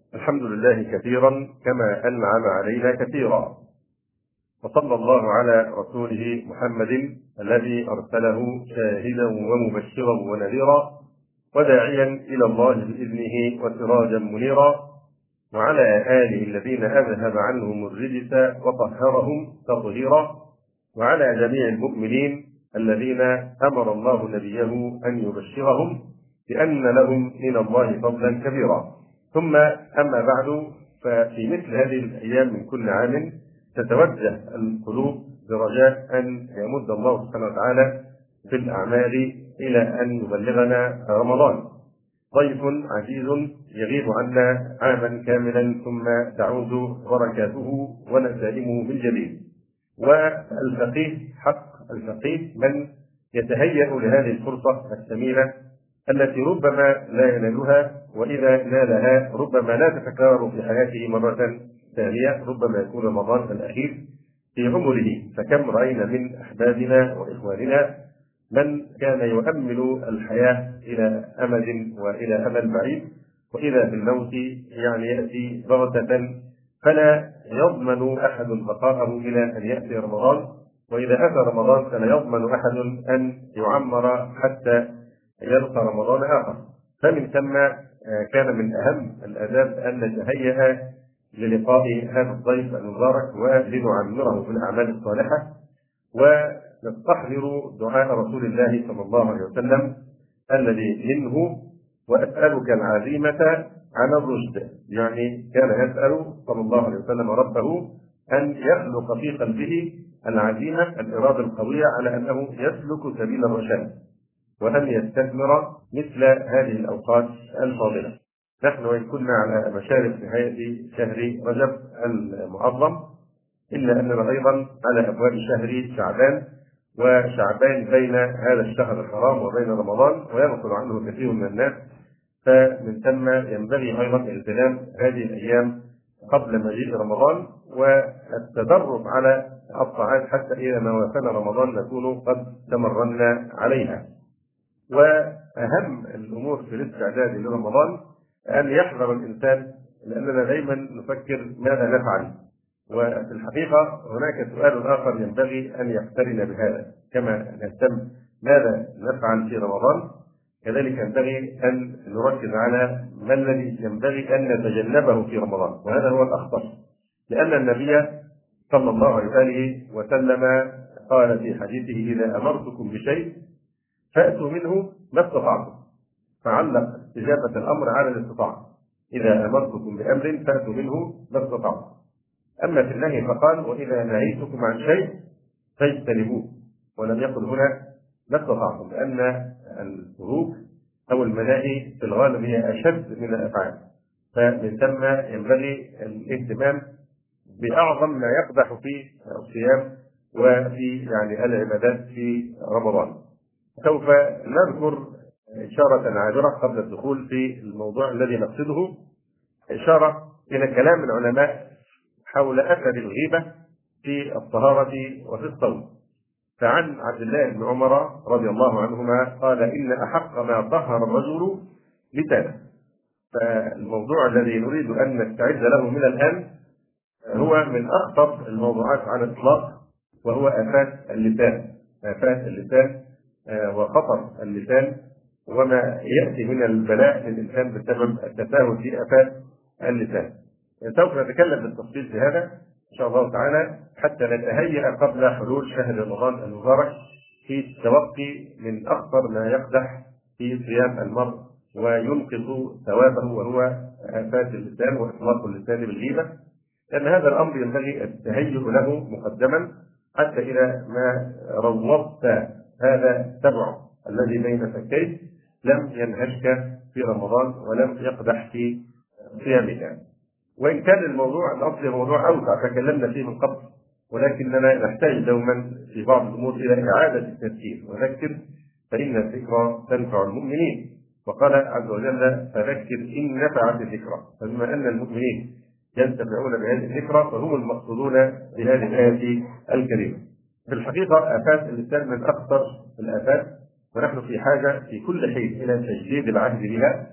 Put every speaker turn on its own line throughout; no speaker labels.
الحمد لله كثيرا كما أنعم علينا كثيرا، وصلى الله على رسوله محمد الذي أرسله شاهدا ومبشرا ونذيرا وداعيا إلى الله بإذنه وسراجا منيرا، وعلى آله الذين أذهب عنهم الرجس وطهرهم تطهيرا، وعلى جميع المؤمنين الذين أمر الله نبيه أن يبشرهم بأن لهم من الله فضلا كبيرا. ثم أما بعد، ففي مثل هذه الأيام من كل عام تتوجه القلوب برجاء أن يمد الله سبحانه وتعالى في الأعمال إلى أن يبلغنا رمضان. ضيف عزيز يغيب عنا عاما كاملا ثم تعود بركاته ونسائمه من جديد. والفقيه حق الفقيه من يتهيأ لهذه الفرصة الثمينة التي ربما لا ينالها، وإذا نالها ربما لا تتكرر في حياته مرة ثانية، ربما يكون رمضان الأخير في عمره. فكم رأينا من أحبابنا وإخواننا من كان يؤمل الحياة إلى أمد وإلى أمل بعيد، وإذا بالموت يأتي بغتة فلا يضمن أحد بقاءه إلى أن يأتي رمضان، وإذا أتى رمضان فلا يضمن أحد أن يعمر حتى يلقى رمضان آخر. فمن ثم كان من أهم الآداب أن نتهيأ للقاء هذا الضيف المبارك ولنعمره في الأعمال الصالحة، ونستحضر دعاء رسول الله صلى الله عليه وسلم الذي منه: وأسألك العزيمة على الرشد. يعني كان يسأل صلى الله عليه وسلم ربه أن يخلق في قلبه العزيمة، الإرادة القوية على أنه يسلك سبيل الرشاد، وأن يستثمر مثل هذه الأوقات الفاضلة. نحن وإن كنا على مشارف نهاية شهر رجب المعظم، إلا أننا أيضا على أبواب شهر شعبان، وشعبان بين هذا الشهر الحرام وبين رمضان ويغفل عنه كثير من الناس. فمن ثم ينبغي أيضا التزام هذه الأيام قبل مجيء رمضان والتدرب على الطاعات حتى إذا ما وافانا رمضان نكون قد تمرنا عليها. وأهم الأمور في الاستعداد لرمضان أن يحذر الإنسان، لأننا دائما نفكر ماذا نفعل، وفي الحقيقة هناك سؤال آخر ينبغي أن يقترن بهذا. كما نهتم ماذا نفعل في رمضان، كذلك ينبغي أن نركز على ما الذي ينبغي أن نتجنبه في رمضان، وهذا هو الأخطر، لأن النبي صلى الله عليه وسلم قال في حديثه: إذا أمرتكم بشيء فأتوا منه ما استطعتم، فعلق استجابة الأمر على الاستطاعة. إذا أمرتكم بأمر فأتوا منه ما استطعتم. أما في النهي فقال: وإذا نهيتكم عن شيء فاجتنبوه، ولم يقل هنا ما استطعتم، لأن السلوك أو المناهي في الغالب هي أشد من الأفعال. فمن ثم ينبغي الاهتمام بأعظم ما يقدح في الصيام وفي العبادات في رمضان. سوف نذكر إشارة عابرة قبل الدخول في الموضوع الذي نقصده، إشارة إلى كلام العلماء حول أثر الغيبة في الطهارة وفي الصوم. فعن عبد الله بن عمر رضي الله عنهما قال: إن أحق ما طهر الرجل لسانه. فالموضوع الذي نريد أن نستعد له من الآن هو من أخطر الموضوعات على الإطلاق، وهو آفات اللسان. آفات اللسان وخطر اللسان، وما يأتي من البلاء للإنسان بسبب التساهل في آفات اللسان. سوف نتكلم بالتفصيل في هذا إن شاء الله تعالى، حتى نتهيأ قبل حلول شهر رمضان المبارك في التوقي من أخطر ما يقدح في صيام المرء وينقص ثوابه، وهو آفات اللسان وإطلاق اللسان بالغيبة. لأن هذا الأمر ينبغي التهيؤ له مقدما، حتى إذا ما روضت هذا التبع الذي بين فكيك لم ينهشك في رمضان ولم يقدح في صيامك. وإن كان الموضوع الأصلي موضوع أوسع تكلمنا فيه من قبل، ولكننا نحتاج دوما في بعض الأمور إلى إعادة التذكير. وذكر فإن الذكرى تنفع المؤمنين، وقال عز وجل: فذكر إن نفعت الذكرى. فبما أن المؤمنين ينتفعون بهذه الذكرى فهم المقصودون بهذه الآية الكريمة. في الحقيقة آفات اللسان من أخطر الآفات، ونحن في حاجة في كل حين إلى تجديد العهد بها.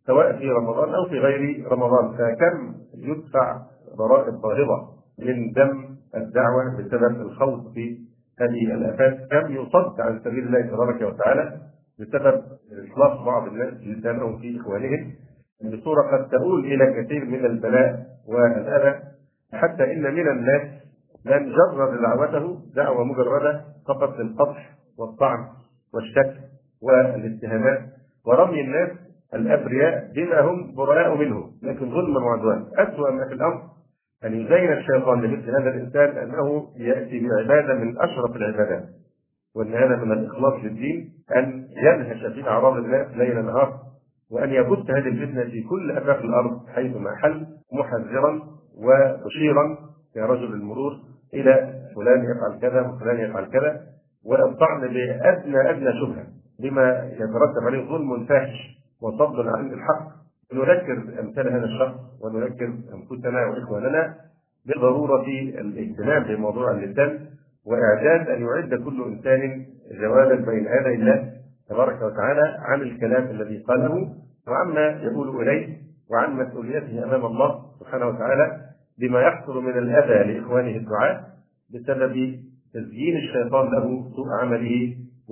سواء في رمضان أو في غير رمضان. فكم يدفع ضرائب باهظة من دم الدعوة بسبب الخوض في هذه الآفات، كم يصد عن سبيل الله تبارك وتعالى بسبب إطلاق بعض الناس لسانهم في إخوانهم بصورة قد تؤول إلى كثير من البلاء والأذى، حتى إن من الناس من جرد دعوته دعوة مجردة فقط للقدح والطعن والشك والاتهامات ورمي الناس الأبرياء بما هم براء منه، لكن ظلما وعدوانا. أسوأ ما في الأمر أن يزين الشيطان لمثل هذا الإنسان أنه يأتي بعبادة من أشرف العبادات، وأن هذا من الإخلاص للدين أن ينهش في أعراض الناس ليل نهار، وأن يبث هذه الفتنة في كل أفاق الأرض حيثما حل، محذرا ومشيرا كرجل المرور إلى فلان يفعل كذا وفلان يفعل كذا، والطعن بأدنى شبهة بما يترتب عليه ظلم فاحش وصد عن الحق. نذكر أمثال هذا الشخص ونذكر أنفسنا وإخواننا بضرورة الاهتمام بموضوع اللسان، وإعداد أن يعد كل إنسان جوابا بين يدي الله تبارك وتعالى عن الكلام الذي قاله وعما يقول إليه وعن مسؤوليته أمام الله سبحانه وتعالى بما يحصل من الأذى لإخوانه الدعاة بسبب تزيين الشيطان له سوء عمله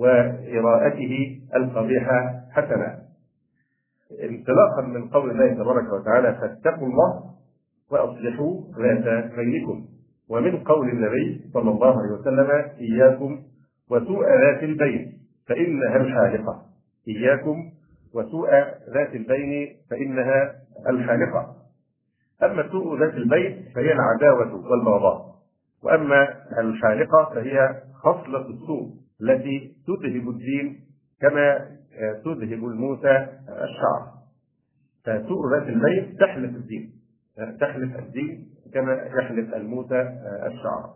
وإراءته القبيحة حسنا. انطلاقا من قول الله تبارك وتعالى فاتقوا الله وأصلحوا ذات بينكم، ومن قول النبي صلى الله عليه وسلم إياكم وسوء ذات البين فإنها الحالقة. إياكم وسوء ذات البين فإنها الحالقة. أما سوء ذات البين فهي العداوة والبغضاء، وأما الحالقة فهي خصلة السوء التي تذهب الدين كما تذهب الموسى الشعر. فسوء ذات البين تحلف الدين، تحلف الدين كما يحلف الموسى الشعر.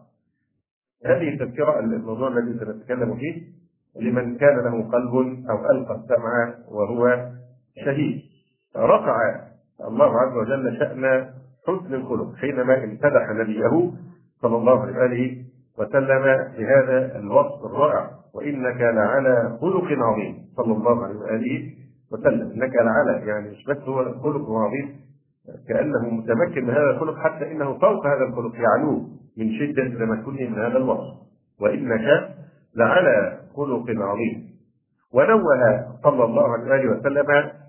هذه تذكرة الموضوع الذي سنتكلم فيه لمن كان له قلب أو ألقى السمع وهو شهيد. رفع الله عز وجل شأن حسن الخلق حينما امتدح نبيه صلى الله عليه وسلم بهذا الوصف الرائع: وإنك لعلى خلق عظيم صلى الله عليه وسلم. إنك لعلى، يعني مش بس هو خلق عظيم كأنه متمكن من هذا الخلق، حتى إنه فوق هذا الخلق يعلوه من شدة تمكنه من هذا الوصف. وإنك لعلى خلق عظيم. ونوه صلى الله عليه وسلم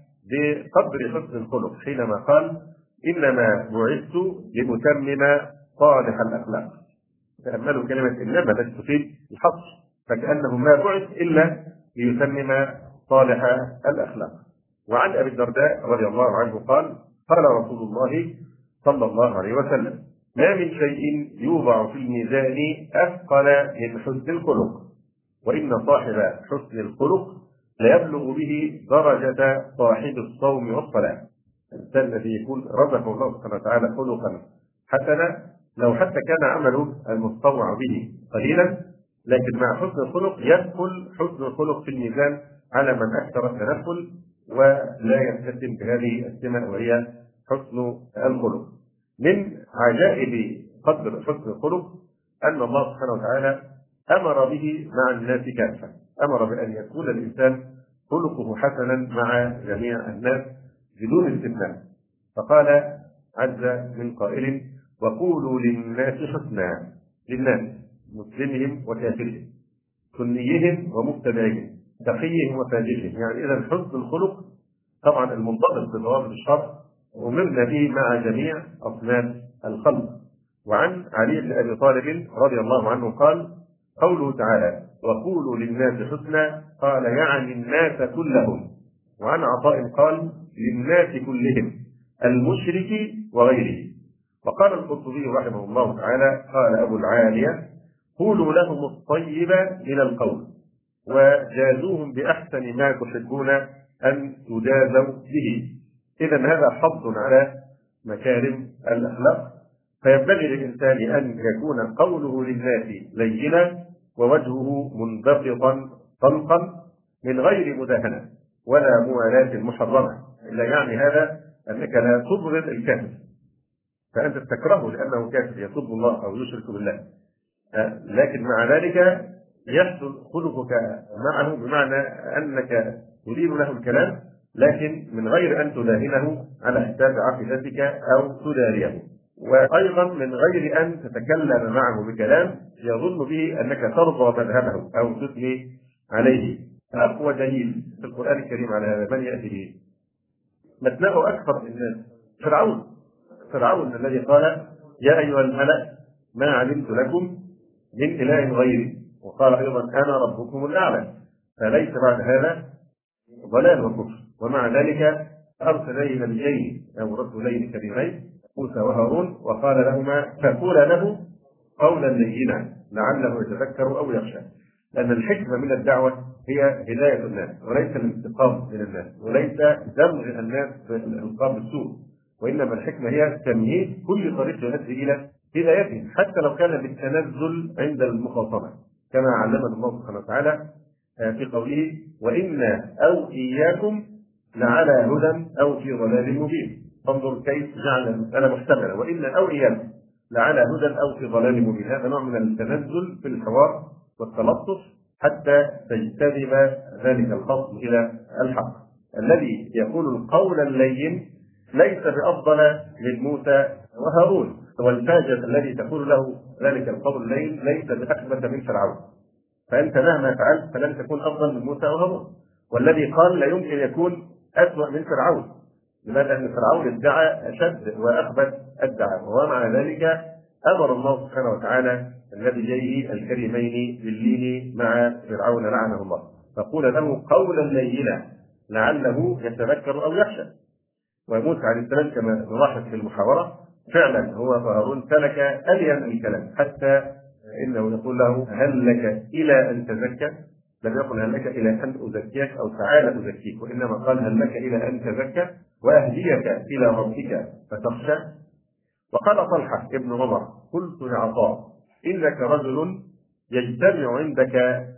بقدر حسن الخلق حينما قال: إنما بعثت لأتمم صالح الأخلاق. تأملوا كلمة إنما التي تفيد الحصر، فكأنه ما بعث إلا ليتمم صالح الأخلاق. وعن أبي الدرداء رضي الله عنه قال: قال رسول الله صلى الله عليه وسلم: ما من شيء يوضع في الميزان أثقل من حسن الخلق، وإن صاحب حسن الخلق ليبلغ به درجة صاحب الصوم والصلاة. الإنسان الذي يكون رزقه الله سبحانه وتعالى خلقا حسنا، لو حتى كان عمله المتطوع به قليلا، لكن مع حسن الخلق يدخل حسن الخلق في الميزان على من أكثر التنفل ولا يلتزم بهذه السمة وهي حسن الخلق. من عجائب قدر حسن الخلق أن الله سبحانه وتعالى أمر به مع الناس كافة، أمر بأن يكون الإنسان خلقه حسنا مع جميع الناس بدون استثناء. فقال عز من قائل: وقولوا للناس حسنا. للناس، مسلمهم وكافرهم، سنيهم ومبتدعهم، تقيهم وفاجرهم. يعني إذا حسن الخلق طبعا المنضبط بضوابط الشرع أمرنا به مع جميع أصناف الخلق. وعن علي بن أبي طالب رضي الله عنه قال: قوله تعالى: وقولوا للناس حسنا، قال يعني الناس كلهم. وعن عطاء قال: للناس كلهم، المشرك وغيره. وقال القرطبي رحمه الله تعالى: قال أبو العالية: قولوا لهم الطيب من القول وجازوهم بأحسن ما تحبون أن تجازوا به. إذا هذا حظ على مكارم الأخلاق، فينبغي للإنسان أن يكون قوله للناس لينا ووجهه منبسطا طلقا من غير مداهنة ولا موالاة محرمة. إلا يعني هذا أنك لا تبغض الكافر، فأنت تكرهه لأنه كافر يسب الله أو يشرك بالله، لكن مع ذلك يحصل خلقك معه بمعنى أنك تريد له الكلام لكن من غير أن تداهنه على حساب عقيدتك أو تداريه، وأيضا من غير أن تتكلم معه بكلام يظن به أنك ترضى مذهبه أو تثني عليه. أقوى دليل في القرآن الكريم على هذا من يأتي به؟ مثناه أكثر الناس فرعون الذي قال: يا أيها الملأ ما علمت لكم من إله غيري، وقال أيضا: أنا ربكم الأعلى. فليس بعد هذا ضلال وكفر. ومع ذلك أرسل إلى نبيين أو رسولين كريمين موسى وهارون، وقال لهما: فقولا له قولا لينا لعله يتذكر أو يخشى. لأن الحكمة من الدعوة هي هداية الناس، وليس الانتقام من الناس، وليس دمغ الناس بالإلقاء بالسوء، وإنما الحكمة هي تمهيد كل طريق يؤدي إلى هدايتهم، حتى لو كان بالتنزل عند المخاصمة، كما علمنا الله سبحانه وتعالى في قوله: وإنا أو إياكم لعلى هدى أو في ضلال مبين. انظر كيف جعل المسألة محتملة: وإنا أو إياكم لعلى هدى أو في ضلال مبين. هذا نوع من التنزل في الحوار والتلطف حتى تجتذب ذلك الخصم إلى الحق. الذي يقول القول اللين ليس بأفضل من موسى وهارون، والفاجر الذي تقول له ذلك القول اللين ليس بأكبر من فرعون. فأنت مهما فعلت فلن تكون أفضل من موسى وهارون، والذي قال لا يمكن يكون أسوأ من فرعون. لماذا؟ أن فرعون ادعى أشد وأخبث ادعى، ومع ذلك أمر الله سبحانه وتعالى النبيين الكريمين باللين مع فرعون لعنه الله، فقول له قولا لينا لعله يتذكر أو يخشى. وموسى عليه السلام كما نلاحظ في المحاورة فعلا هو وهارون سلك ألين الكلام، حتى إنه يقول له: هل لك إلى أن تزكى؟ لم يقل هل لك إلى أن أزكيك أو تعالى أزكيك، وإنما قال: هل لك إلى أن تزكى وأهديك إلى ربك فتخشى. وقال طلحة ابن عمر: قلت لعطاء: إنك رجل يجتمع عندك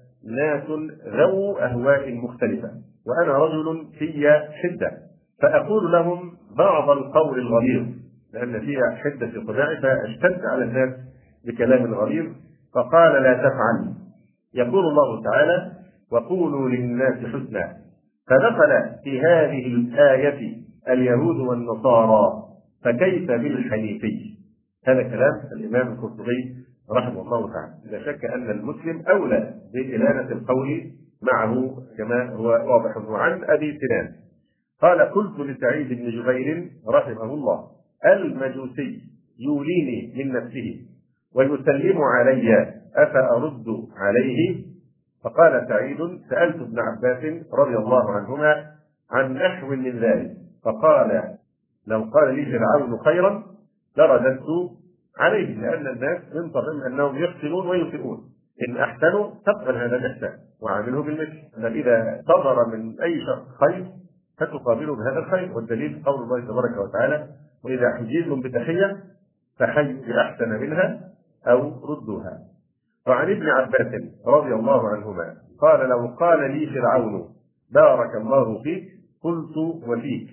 ناس ذو أهواء مختلفة، وأنا رجل في حدة، فأقول لهم بعض القول الغليظ، لأن فيها حدة في طباعي فأشتد على الناس بكلام غليظ. فقال: لا تفعل، يقول الله تعالى: وقولوا للناس حسنا. فدخل في هذه الآية اليهود والنصارى، فكيف بالحنيفي؟ هذا كلام الإمام القرطبي رحمه الله تعالى. لا شك أن المسلم أولى بإلانة القول معه كما هو واضح. عن أبي سنان قال: قلت لسعيد بن جبير رحمه الله: المجوسي يوليني من نفسه ويسلم علي أفأرد عليه؟ فقال سعيد: سألت ابن عباس رضي الله عنهما عن نحو من ذلك، فقال: لو قال لي فرعون خيرا لرددت عليه، لأن الناس من طبعهم أنهم يحسنون ويسيئون، إن أحسنوا تقبل هذا الإحسان وعامله بالمثل، إذا صدر من أي شخص خير فتقابله بهذا الخير. والدليل قول الله تبارك وتعالى: وإذا حييتم بتحية فحيوا بأحسن منها أو ردوها. وعن ابن عباس رضي الله عنهما قال: لو قال لي فرعون بارك الله فيك قلت وفيك،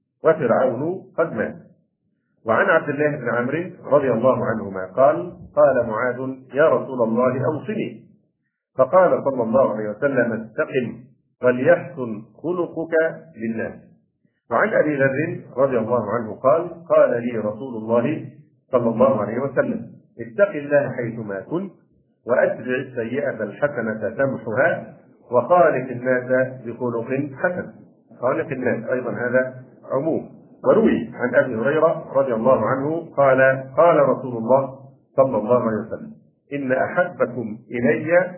وفرعون قد مات. وعن عبد الله بن عمرو رضي الله عنهما قال: قال معاذ: يا رسول الله أوصني، فقال صلى الله عليه وسلم: استقم وليحسن خلقك للناس. وعن أبي ذر رضي الله عنه قال: قال لي رسول الله صلى الله عليه وسلم: اتق الله حيثما كنت وأتبع السيئة الحسنة تمحها وخالق الناس بخلق حسن. خالق الناس أيضا هذا عموم. وروي عن أبي هريرة رضي الله عنه قال: قال رسول الله صلى الله عليه وسلم: إن أحبكم إلي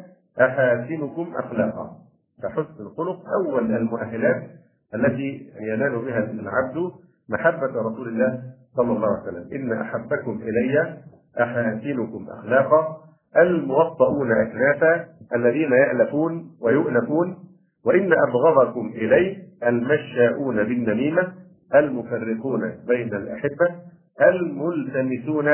أحاسنكم أخلاقا. فحسن الخلق أول المؤهلات التي ينال بها العبد محبة رسول الله صلى الله عليه وسلم. إن أحبكم إلي أحاسنكم أخلاقا، الموطؤون أكنافا، الذين يألفون ويؤلفون. وإن أبغضكم إلي المشاؤون بالنميمة، المفرقون بين الأحبة، الملتمسون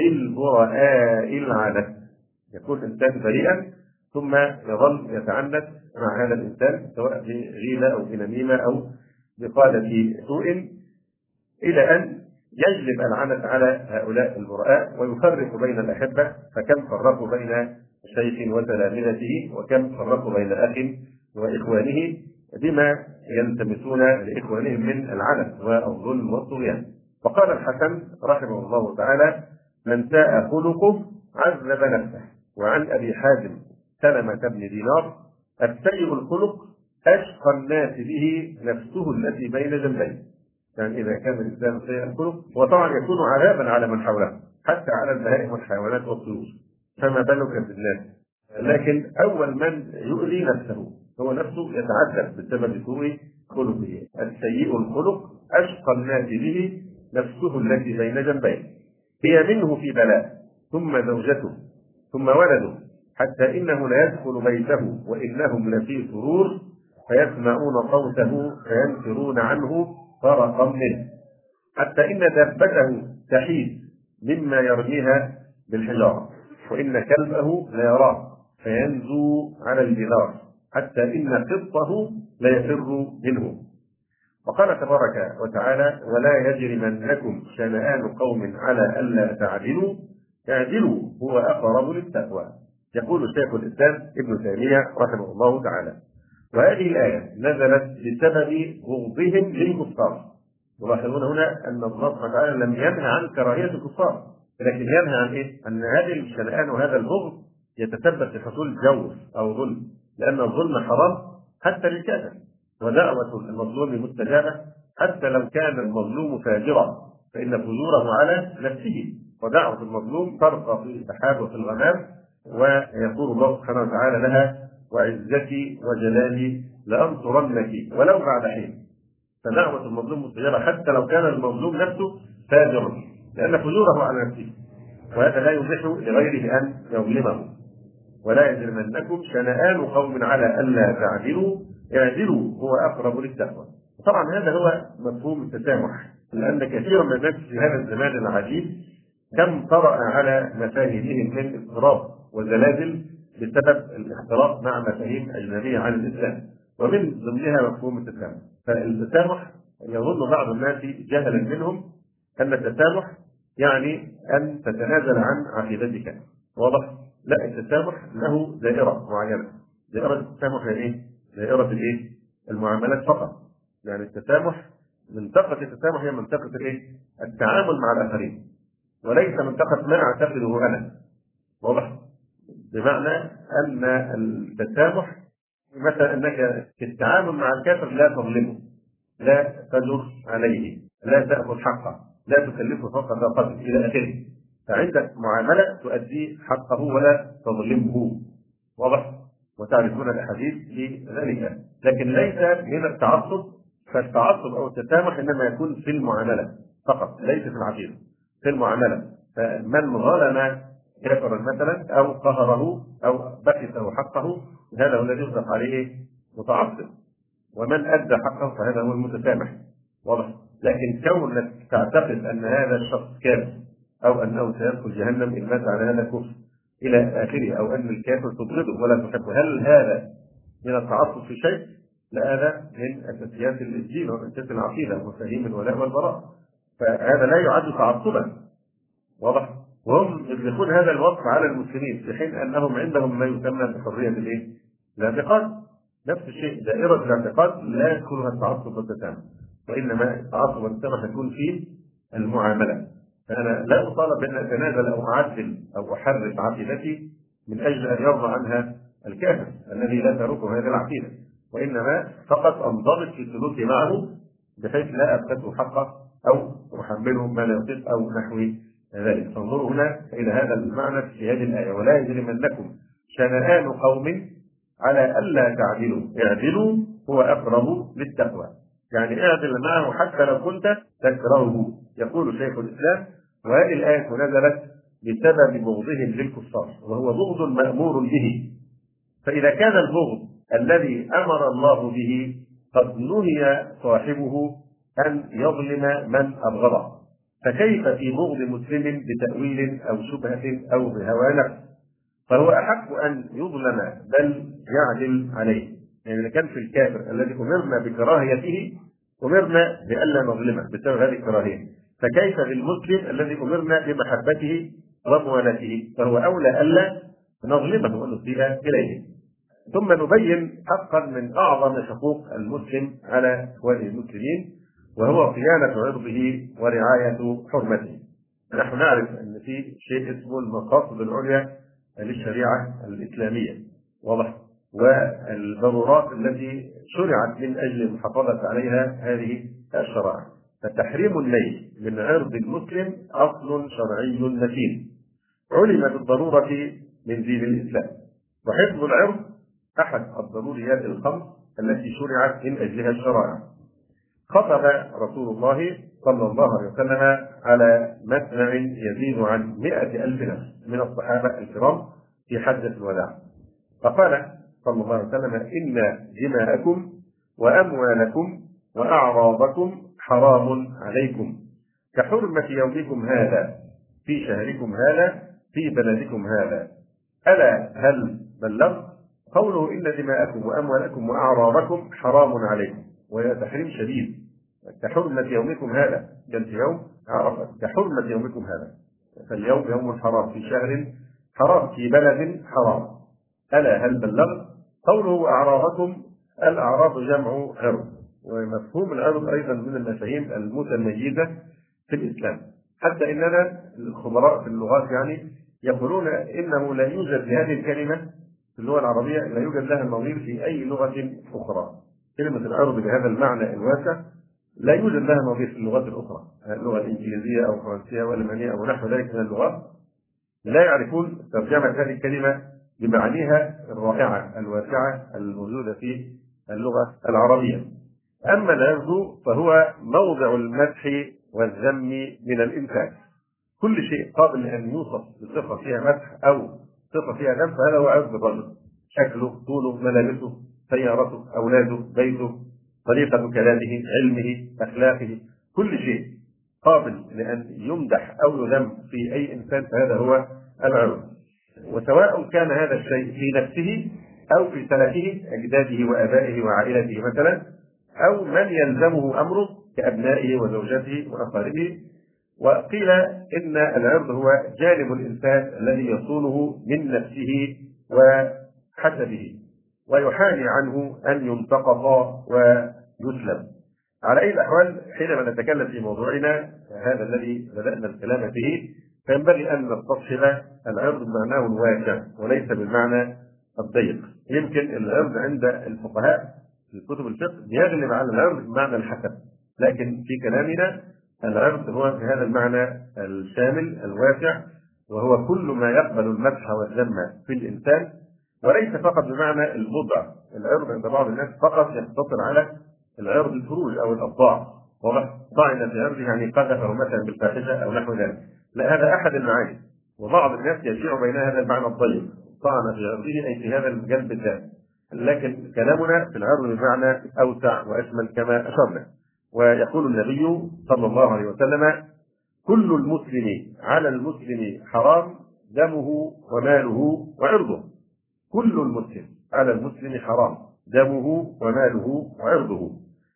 للبراء العنت. يكون إنسان بريئا ثم يظل يتعنت مع هذا الإنسان سواء بغيبة أو بنميمة أو بقالة سوء، إلى أن يجلب العنت على هؤلاء البراء ويفرق بين الأحبة. فكم فرقوا بين شيخ وتلامذته، وكم فرقوا بين أخ وإخوانه، بما يلتمسون لإخوانهم من العنف والظلم والطغيان. وقال الحسن رحمه الله تعالى: من ساء خلقه عذب نفسه. وعن أبي حازم سلمة بن دينار: السيء الخلق أشقى الناس به نفسه التي بين جنبيه. يعني إذا كان الإنسان سيء الخلق وطبعا يكون عذابا على من حوله، حتى على البهائم والحيوانات والطيور، فما بالك بالناس. لكن أول من يؤذي نفسه هو نفسه يتعذب بسبب سوء خلقه. السيء الخلق أشقى الناس به نفسه التي بين جنبيه، هي منه في بلاء، ثم زوجته، ثم ولده، حتى إنه ليدخل بيته وإنهم لفي سرور، فيسمعون صوته فينفرون عنه فرقا منه، حتى إن دابته تحيد مما يرميها بالحجارة، وإن كلبه ليراه فينزو على الجدار، حتى إن قطه ليفر منه. وقال تبارك وتعالى: ولا يجرمنكم شنآن قوم على ألا تعدلوا اعدلوا هو أقرب للتقوى. يقول شيخ الإسلام ابن تيمية رحمه الله تعالى: وهذه الآية نزلت بسبب بغضهم للكفار. ولاحظون هنا أن الله سبحانه وتعالى لم ينهى عن كراهية الكفار، لكن ينهى عن إيه؟ أن هذه الشنآن وهذا البغض يتسبب في حصول جور أو ظلم، لأن الظلم حرام حتى للكافر، ودعوة المظلوم مستجابة حتى لو كان المظلوم فاجرا، فإن فجوره على نفسه، ودعوة المظلوم ترقى في السحاب وفي الغمام. ويقول الله سبحانه وتعالى لها: وعزتي وجلالي لأنصرنك ولو بعد حين. فدعوة المظلوم مستجابة حتى لو كان المظلوم نفسه فاجرا، لأن فجوره على نفسه، وهذا لا يبيح لغيره أن يظلمه. ولا يجرمنكم شنآن قوم على ألا تعدلوا اعدلوا هو أقرب للتقوى. طبعا هذا هو مفهوم التسامح، لأن كثيرا من الناس في هذا الزمان العجيب كم طرأ على مفاهيمهم من اضطراب وزلازل بسبب الاختلاط مع مفاهيم أجنبية عن الإسلام، ومن ضمنها مفهوم التسامح. فالتسامح يظن بعض الناس جهلا منهم أن التسامح يعني أن تتنازل عن عقيدتك. واضح؟ لا، التسامح له دائرة معينة. دائرة التسامح هي إيه؟ دائرة الإيه؟ المعاملات فقط. يعني التسامح، منطقة التسامح هي منطقة الإيه؟ التعامل مع الآخرين، وليس منطقة ما أعتقده أنا. واضح؟ بمعنى أن التسامح مثلا أنك في التعامل مع الكافر لا تظلمه، لا تجر عليه، لا تأخذ حقه، لا تكلفه فوق طاقته إلى آخره. فعندك معاملة تؤدي حقه ولا تظلمه. واضح؟ وتعرفون الأحاديث في ذلك. لكن ليس من التعصب، فالتعصب أو التسامح إنما يكون في المعاملة فقط، ليس في العقيدة، في المعاملة. فمن ظلم كافرا مثلا أو قهره أو بخسه حقه، هذا هو الذي يطلق عليه متعصب. ومن أدى حقه فهذا هو المتسامح. واضح؟ لكن كونك تعتقد أن هذا الشخص كافر أو أنه سيدخل جهنم إن مات على هذا الكفر إلى آخره، أو أن الكافر تبغضه ولا تحبه، هل هذا من التعصب في شيء؟ لا، هذا من أساسيات الدين وأساسيات العقيدة ومفاهيم الولاء والبراء، فهذا لا يعد تعصبا. واضح؟ وهم يطلقون هذا الوصف على المسلمين في حين أنهم عندهم ما يسمى بحرية الإيه؟ الاعتقاد. نفس الشيء، دائرة الاعتقاد لا يدخلها التعصب والتسامح، وإنما التعصب والتسامح يكون في المعاملة. فأنا لا أطالب بأن أتنازل أو أعدل أو أحرف عقيدتي من أجل أن يرضى عنها الكافر الذي لا تركه هذه العقيدة، وإنما فقط أنضبط في سلوكي معه بحيث لا أبخسه حقه أو أحمله ما لا يطيق أو نحو ذلك. فانظروا هنا إلى هذا المعنى في هذه الآية: ولا يجرمنكم شنآن قوم على ألا تعدلوا اعدلوا هو أقرب للتقوى. يعني اعدل معه حتى لو كنت تكرهه. يقول شيخ الإسلام: وهذه الآية نزلت بسبب بغضهم للكفار، وهو بغض مأمور به. فإذا كان البغض الذي أمر الله به قد نهي صاحبه أن يظلم من أبغضه، فكيف في بغض مسلم بتأويل أو شبهة أو بهوى نفس؟ فهو أحق أن يظلم بل يعدل عليه. يعني إذا كان في الكافر الذي أمرنا بكراهيته أمرنا بألا نظلمه بسبب هذه الكراهية، فكيف بالمسلم الذي أمرنا بمحبته وموالاته؟ فهو أولى ألا نظلمه ونسيء إليه. ثم نبين حقا من أعظم حقوق المسلم على إخوانه المسلمين، وهو صيانة عرضه ورعاية حرمته. نحن نعرف أن في شيء اسمه المقاصد العليا للشريعة الإسلامية، واضح، والضرورات التي شرعت من أجل المحافظة عليها هذه الشرائع. فتحريم النيل من عرض المسلم أصل شرعي متين علم بالضرورة من دين الإسلام، وحفظ العرض أحد الضروريات الخمس التي شرعت من أجلها الشرائع. خطب رسول الله صلى الله عليه وسلم على مسمع يزيد عن 100,000 نفس من الصحابة الكرام في حجة الوداع، فقال صلى الله عليه وسلم: إن دماءكم وأموالكم وأعراضكم حرام عليكم كحرمة يومكم هذا في شهركم هذا في بلدكم هذا. ألا هل بلغت؟ قوله إن دماءكم وأموالكم وأعراضكم حرام عليكم، وهي تحريم شديد، كحرمة يومكم هذا، كان في يوم عرفة كحرمة يومكم هذا، فاليوم يوم حرام في شهر حرام في بلد حرام. ألا هل بلغت؟ قوله أعراضكم، الأعراض جمع عرض، ومفهوم العرض أيضا من المفاهيم المتميزة في الإسلام، حتى إننا الخبراء في اللغات يعني يقولون إنه لا يوجد لهذه الكلمة في اللغة العربية، لا يوجد لها نظير في أي لغة أخرى. كلمة العرض بهذا المعنى الواسع لا يوجد لها نظير في اللغات الأخرى، اللغة الإنجليزية أو الفرنسية والألمانية أو نحو ذلك من اللغات، لا يعرفون ترجمة هذه الكلمة بمعانيها الرائعة الواسعة الموجودة في اللغة العربية. أما العرض فهو موضع المدح والذم من الإنسان، كل شيء قابل أن يوصف بصفة فيها مدح أو صفة فيها ذم فهذا هو عرض الرجل، شكله، طوله، ملابسه، سيارته، أولاده، بيته، طريقة كلامه، علمه، أخلاقه، كل شيء قابل لأن يمدح أو يذم في أي إنسان فهذا هو العرض، وسواء كان هذا الشيء في نفسه أو في سلفه أجداده وآبائه وعائلته مثلا، أو من يلزمه أمره كأبنائه وزوجته وأقاربه. وقيل إن العرض هو جانب الإنسان الذي يصونه من نفسه وحسبه ويحامي عنه أن ينتقض ويسلب. على أي الأحوال حينما نتكلم في موضوعنا هذا الذي بدأنا الكلام فيه فينبغي أن نستصحب العرض بمعناه الواسع وليس بالمعنى الضيق. يمكن العرض عند الفقهاء في كتب الفقه يغلب على العرض بمعنى الحسب، لكن في كلامنا العرض هو في هذا المعنى الشامل الواسع، وهو كل ما يقبل المدح والذم في الإنسان، وليس فقط بمعنى البضع. العرض عند بعض الناس فقط يقتصر على العرض الفروج أو الأبضاع، طعن في عرضه يعني قذفه مثلا بالفاحشة أو نحو ذلك، لا، هذا أحد المعاني، وبعض الناس يشيع بين هذا المعنى الضيق، طعن في عرضه أي في هذا المجال بالذات، لكن كلامنا في العرض بمعنى أوسع وأشمل كما أشرنا. ويقول النبي صلى الله عليه وسلم: كل المسلم على المسلم حرام دمه وماله وعرضه. كل المسلم على المسلم حرام دمه وماله وعرضه.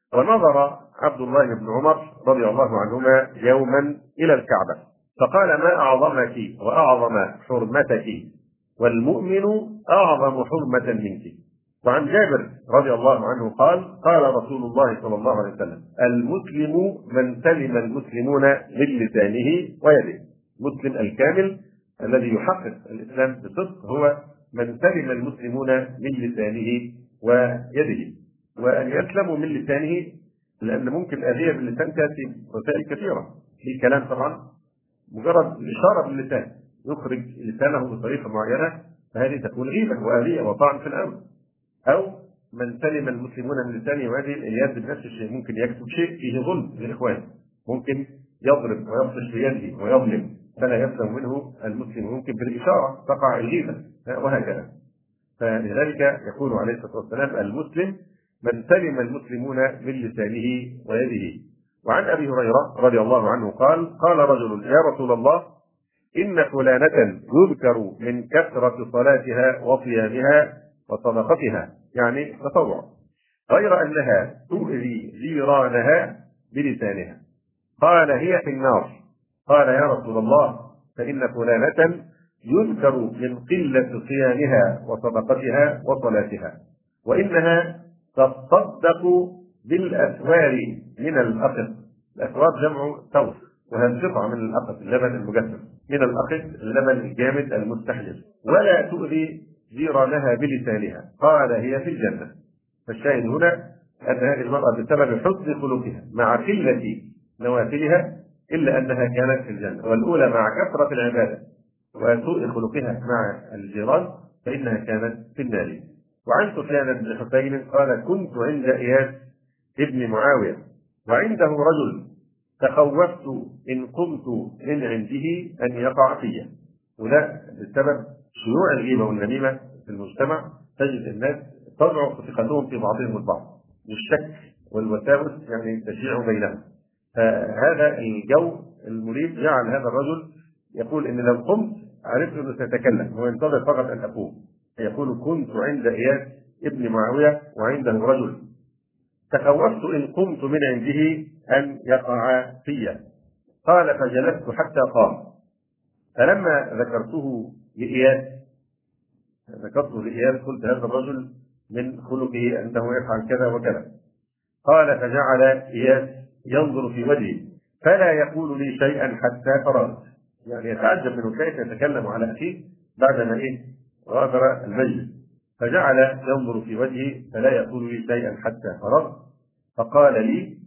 ونظر عبد الله بن عمر رضي الله عنهما يوما إلى الكعبة فقال: ما أعظمك وأعظم حرمتك، والمؤمن أعظم حرمة منك. وعن جابر رضي الله عنه قال: قال رسول الله صلى الله عليه وسلم: المسلم من سلم المسلمون من لسانه ويده. المسلم الكامل الذي يحقق الإسلام بصدق هو من سلم المسلمون من لسانه ويده. وأن يسلموا من لسانه لأن ممكن الأذية باللسان تأتي وسائل كثيرة، في كلام طبعا مجرد إشارة باللسان يخرج لسانه بطريقة معينة فهذه تكون غيبة وأذية وطعن في الأمر. أو من سلم المسلمون من لسانه وهذه الإياد بنفس الشيء، ممكن يكتب شيء فيه ظلم للإخوان، ممكن يضرب ويبطش بيده ويظلم فلا يسلم منه المسلم، ممكن بالإشارة تقع الغيبة وهكذا. فلذلك يقول عليه الصلاة والسلام: المسلم من سلم المسلمون من لسانه ويده. وعن أبي هريرة رضي الله عنه قال: قال رجل: يا رسول الله، إن فلانة يذكر من كثرة صلاتها وصيامها وصدقتها، يعني تطوع، غير أنها تؤذي جيرانها بلسانها. قال: هي في النار. قال: يا رسول الله، فإن فلانة يذكر من قلة صيامها وصدقتها وصلاتها، وإنها تصدق بالأسوار من الأقط. الأسوار جمع ثور، وهي قطعة من الأقط، اللبن المجفف من الأقط، اللبن الجامد المستحلف، ولا تؤذي جيرانها بلسانها، قال هي في الجنة. فالشاهد هنا أن هذه المرأة بسبب حسن خلقها مع قلة نوافلها إلا أنها كانت في الجنة، والأولى مع كثرة العبادة وسوء خلقها مع الجيران فإنها كانت في النار. وعن سفيان بن حسين قال كنت عند إياس ابن معاوية وعنده رجل تخوفت إن قمت من عنده أن يقع فيه. وده بسبب شيوع الغيبة والنميمة في المجتمع، تجد الناس تضعف ثقتهم في بعضهم البعض، والشك والوساوس يعني تشيع بينهم. فهذا الجو المريب جعل هذا الرجل يقول إن لو قمت عرفت أنه سيتكلم، هو ينتظر فقط أن أقوم. يقول كنت عند إياس ابن معاوية وعنده رجل تخوفت إن قمت من عنده أن يقع في. قال فجلست حتى قام، فلما ذكرته لإياس قلت هذا الرجل من خلقه أنه يفعل كذا وكذا. قال فجعل إياس ينظر في وجهي فلا يقول لي شيئا حتى فرغت، يعني يتعجب منه كيف يتكلم على أخيه بعدما غادر المجلس. فجعل ينظر في وجهي فلا يقول لي شيئا حتى فرغت. فقال لي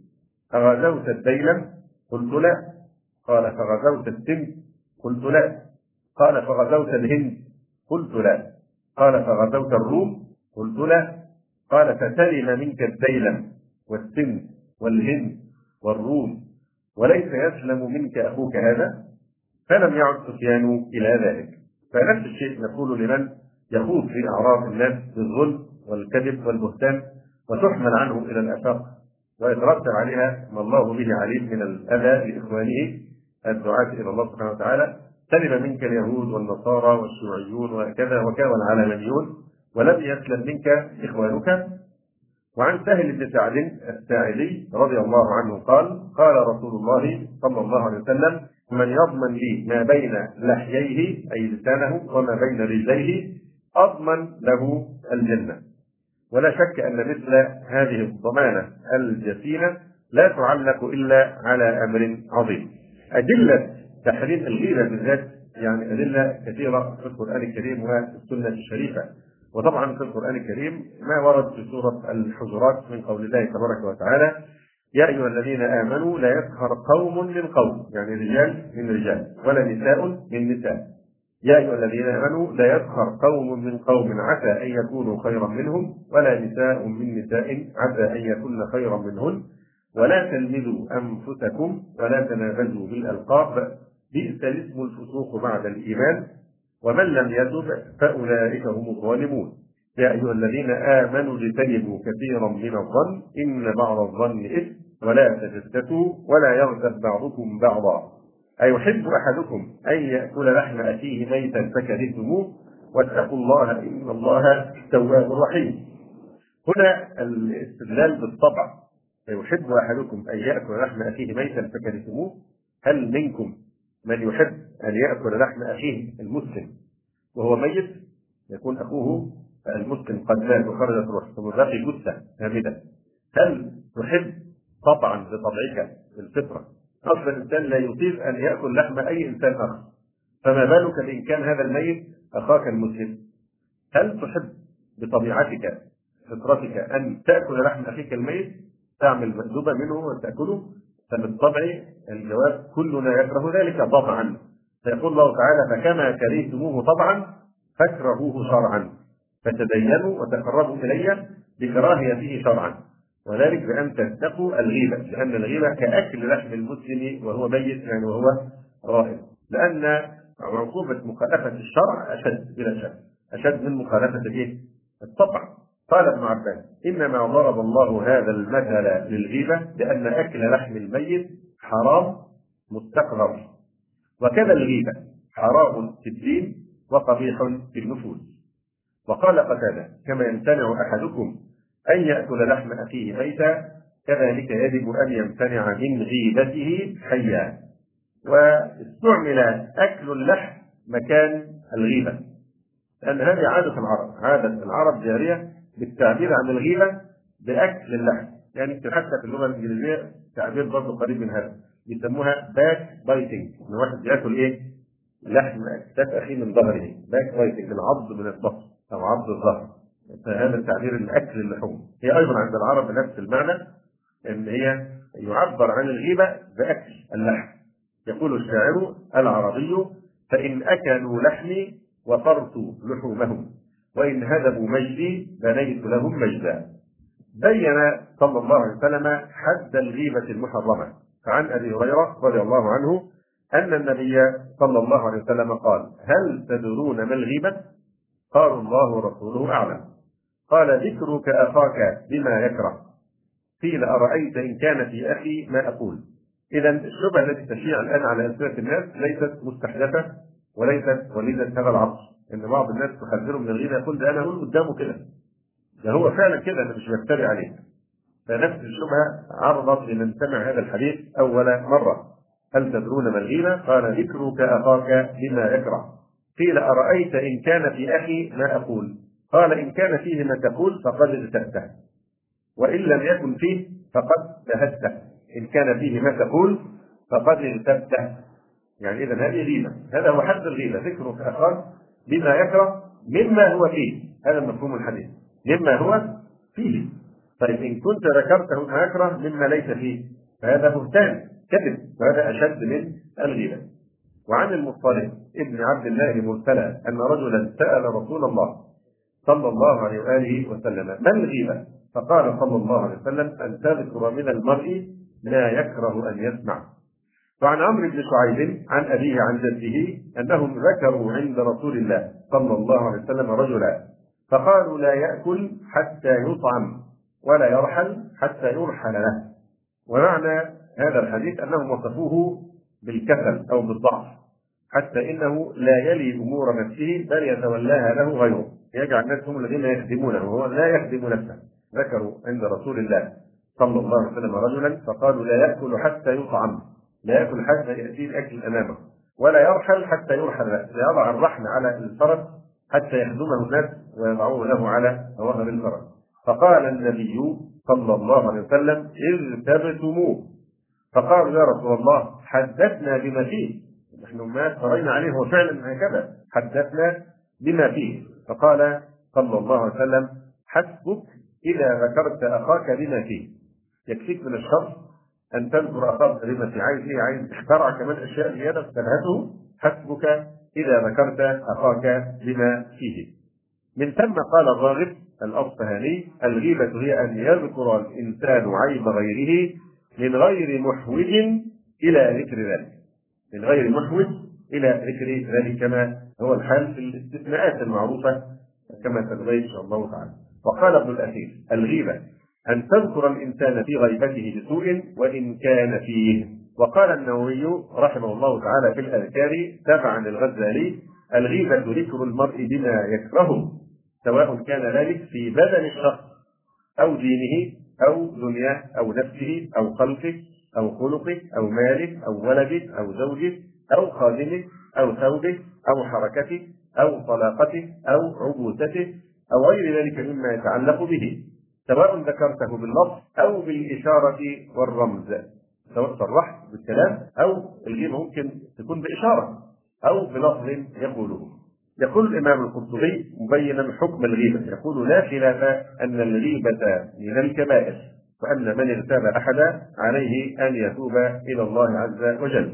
أغزوت الديلم؟ قلت لا. قال فغزوت السند؟ قلت لا. قال فغزوت الهند؟ قلت لا. قال فغزوت الروم؟ قلت لا. قال فسلم منك الديلم والسند والهند والروم وليس يسلم منك أخوك هذا؟ فلم يعد سفيان إلى ذلك. فنفس الشيء نقول لمن يخوض في أعراض الناس بالظلم والكذب والبهتان وتحمل عنه إلى الآفاق ويترتب عليها ما الله به عليم من الأذى لإخوانه الدعاة إلى الله سبحانه وتعالى. سلم منك اليهود والنصارى والشيوعيون وكذا وكذا والعلمانيون ولم يسلم منك إخوانك. وعن سهل بن سعد الساعدي رضي الله عنه قال قال رسول الله صلى الله عليه وسلم من يضمن لي ما بين لحييه أي لسانه وما بين رجليه أضمن له الجنة. ولا شك أن مثل هذه الضمانة الجسيمة لا تعلق إلا على أمر عظيم. أدلة تحريم الغيبة بالذات يعني أدلة كثيرة في القرآن الكريم والسنة الشريفة. وطبعا في القرآن الكريم ما ورد في سورة الحجرات من قول الله تبارك وتعالى يا أيها الذين آمنوا لا يسخر قوم من قوم، يعني رجال من رجال ولا نساء من نساء. يا أيها الذين آمنوا لا يسخر قوم من قوم عسى أن يكونوا خيرا منهم ولا نساء من نساء عسى أن يكون خيرا منهن ولا تلمزوا أنفسكم ولا تنابزوا بالألقاب بئس الاسم الفسوق بعد الإيمان ومن لم يتب فأولئك هم الظالمون. يا أيها الذين آمنوا اجتنبوا كثيرا من الظن إن بعض الظن إثم ولا تجسسوا ولا يغتب بعضكم بعضا أيحب أحدكم أن يأكل لحم أخيه ميتا فكرهتموه واتقوا الله إن الله تواب رحيم. هنا الاستدلال بالطبع أيحب أحدكم أن يأكل لحم أخيه ميتا فكرهتموه. هل منكم من يحب أن يأكل لحم أخيه المسلم وهو ميت، يكون أخوه المسلم قد مات وخرجت روحه ثم باقي جثة هامدة؟ هل تحب؟ طبعا بطبعك بالفطرة أصل الإنسان لا يطيق أن يأكل لحم أي إنسان آخر، فما بالك إن كان هذا الميت أخاك المسلم؟ هل تحب بطبيعتك فطرتك أن تأكل لحم أخيك الميت، تعمل مندوبة منه وتأكله؟ فبالطبع الجواب كلنا يكره ذلك طبعا. فيقول الله تعالى فكما كرهتموه طبعا فاكرهوه شرعا فتدينوا وتقربوا إلي بكراهيته شرعا، وذلك بأن تتقوا الغيبة، لأن الغيبة كأكل لحم المسلم وهو ميت يعني وهو غائب، لأن عقوبة مخالفة الشرع أشد بلا شك، أشد من مخالفة الطبع. قال ابن عباس إنما ضرب الله هذا المثل للغيبة لأن أكل لحم الميت حرام مستقر، وكذا الغيبة حرام في الدين وقبيح في النفوس. وقال قتادة كما يمتنع أحدكم أن يأكل لحم أخيه ميتا كذلك يجب أن يمتنع من غيبته حيا. واستعمل أكل اللحم مكان الغيبة، لأن هذه عادة العرب، عادة العرب جارية بالتعبير عن الغيبة بأكل اللحم. يعني حتى في اللغة الإنجليزية تعبير برضه قريب من هذا، بيسموها باك بايتنج، إن واحد بياكل إيه؟ لحم أكتاف أخيه من ظهره، باك بايتنج، العض من الظهر أو عض الظهر. فهذا التعبير الأكل اللحوم. هي أيضا عند العرب بنفس المعنى، إن هي يعبر عن الغيبة بأكل اللحم. يقول الشاعر العربي: فإن أكلوا لحمي وفرت لحومهم، وإن هدموا مجدي بنيت لهم مجدا. بين صلى الله عليه وسلم حد الغيبة المحرمة. فعن أبي هريرة رضي الله عنه أن النبي صلى الله عليه وسلم قال: هل تدرون ما الغيبة؟ قالوا: الله ورسوله أعلم. قال: ذكرك أخاك بما يكره. قيل: أرأيت إن كان في أخي ما أقول. إذا الشبهة التي تشيع الآن على ألسنة الناس ليست مستحدثة وليست وليدة هذا العصر، إن بعض الناس تخدره من الغيبة، يقول: ده أنا أقول قدامه كده، ده هو فعلا كده، أنا مش بفتري عليه. فنفس الشبهة عرضت لمن سمع هذا الحديث أول مرة: هل تدرون ما الغيبة؟ قال: ذكرك أخاك بما يكره. قيل: أرأيت إن كان في أخي ما أقول. قال: إن كان فيه ما تقول فقد اغتبته، وإن لم يكن فيه فقد بهته. إن كان فيه ما تقول فقد اغتبته. يعني إذا هذه غيبة، هذا هو حد الغيبة: ذكرك أخاك بما يكره مما هو فيه. هذا مفهوم الحديث، مما هو فيه. طيب إن كنت ذكرته ما يكره مما ليس فيه فهذا بهتان، كذب، وهذا أشد من الغيبة. وعن المطلب ابن عبد الله مرسلا أن رجلا سأل رسول الله صلى الله عليه وآله وسلم: ما الغيبة؟ فقال صلى الله عليه وسلم: أن تذكر من المرء ما يكره أن يسمع. وعن عمرو بن شعيب عن أبيه عن جده أنهم ذكروا عند رسول الله صلى الله عليه وسلم رجلا، فقالوا: لا يأكل حتى يطعم، ولا يرحل حتى يرحل له. ومعنى هذا الحديث أنهم وصفوه بالكسل أو بالضعف، حتى إنه لا يلي أمور نفسه بل يتولاها له غيره، يجعل الناس هم الذين يخدمونه وهو لا يخدم نفسه. ذكروا عند رسول الله صلى الله عليه وسلم رجلا فقالوا: لا يأكل حتى يطعم، لا يأكل حتى يأتي الأكل أمامه، ولا يرحل حتى يرحل له، لا يضع الرحل على الفرس حتى يخدمه الناس ويضعوه له على ظهر الفرس. فقال النبي صلى الله عليه وسلم: اغتبتموه. فقالوا: يا رسول الله حدثنا بما فيه، نحن ما افترينا عليه، هو فعلا هكذا، حدثنا بما فيه. فقال صلى الله عليه وسلم: حسبك إذا ذكرت أخاك بما فيه. يكفيك من الشر أن تذكر أخاك بما فيه. عايز إيه؟ عايز اخترع كمان أشياء زيادة تلهته؟ حسبك إذا ذكرت أخاك بما فيه. من ثم قال الراغب الأصفهاني: الغيبة هي أن يذكر الإنسان عيب غيره من غير محوج إلى ذكر ذلك، من غير محوج إلى ذكر ذلك، كما هو الحال في الاستثناءات المعروفة كما تبين إن شاء الله تعالى. وقال ابن الأثير: الغيبة أن تذكر الإنسان في غيبته بسوء وإن كان فيه. وقال النووي رحمه الله تعالى في الأذكار تبعا للغزالي: الغيبة ذكر المرء بما يكرهه، سواء كان ذلك في بدن الشخص أو دينه أو دنياه أو نفسه أو خلقه أو خلقه أو ماله أو ولده أو زوجه أو خادمه أو ثوبه أو حركته أو طلاقته أو عبوسته أو غير ذلك مما يتعلق به، سواء ذكرته باللفظ أو بالإشارة والرمز، سواء صرحت بالكلام أو الغيبة ممكن تكون بإشارة أو بلفظ يقوله. يقول الإمام القرطبي مبينا حكم الغيبة، يقول: لا خلاف أن الغيبة من الكبائر، وأن من اغتاب أحدا عليه أن يتوب إلى الله عز وجل.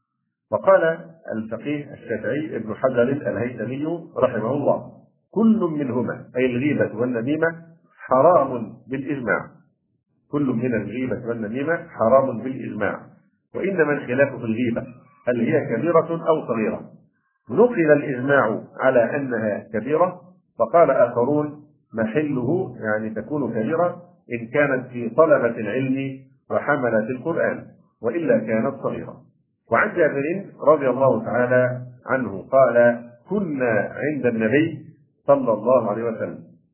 وقال الفقيه الشافعي ابن حجر الهيثمي رحمه الله: كل منهما أي الغيبة والنميمة حرام بالإجماع، كل من الغيبة والنميمة حرام بالإجماع، وإنما الخلاف في الغيبة هل هي كبيرة أو صغيرة. نقل الإجماع على أنها كبيرة، فقال آخرون: محله يعني تكون كبيرة إن كانت في طلبة العلم وحملة القرآن، وإلا كانت صغيرة. وعن جابر رضي الله تعالى عنه قال: كنا عند النبي صلى الله عليه وسلم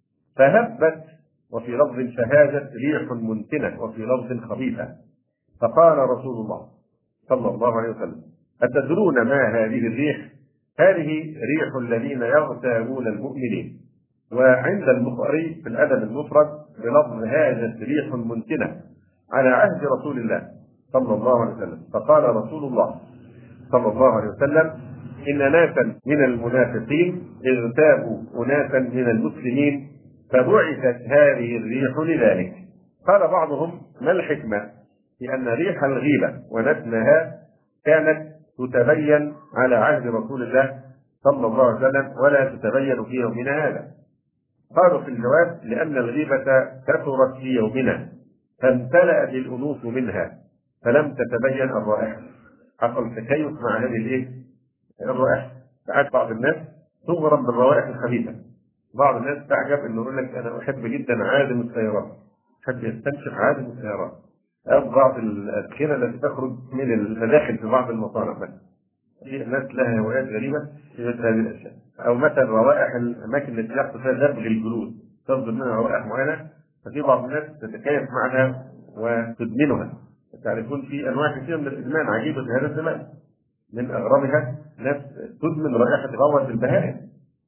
فهبت، وفي لفظ فهاجت ريح منتنة، وفي لفظ خبيثة، فقال رسول الله صلى الله عليه وسلم: أتدرون ما هذه الريح؟ هذه ريح الذين يغتابون المؤمنين. وعند البخاري في الأدب المفرد بلفظ هاجت ريح منتنة على عهد رسول الله صلى الله عليه وسلم، فقال رسول الله صلى الله عليه وسلم: إن ناسا من المنافقين اغتابوا أناسا من المسلمين فبعثت هذه الريح لذلك. قال بعضهم: ما الحكمة في أن ريح الغيبة ونتنها كانت تتبين على عهد رسول الله صلى الله عليه وسلم ولا تتبين في يومنا هذا؟ قالوا في الجواب: لأن الغيبة كثرت في يومنا فامتلأت الأنوف منها فلم تتبين الرائحة. حصل تكيف مع هذه الرائحة. ساعات بعض الناس تغرم بالروائح الخبيثة. بعض الناس تعجب انه يقول لك: انا احب جدا عادم السيارات، يحب يستنشق عادم السيارات، او بعض الادخنه التي تخرج من المداخل في بعض المصانع مثلا. في ناس لها هوايات غريبه في مثل هذه الاشياء. او مثلا روائح الاماكن التي يحصل فيها دبغ الجلود، تصدر منها روائح معينه، ففي بعض الناس تتكيف معها وتدمنها. تعرفون في انواع كثيره من الادمان عجيبه في هذا الزمان. من اغربها ناس تدمن رائحه غوث البهائم.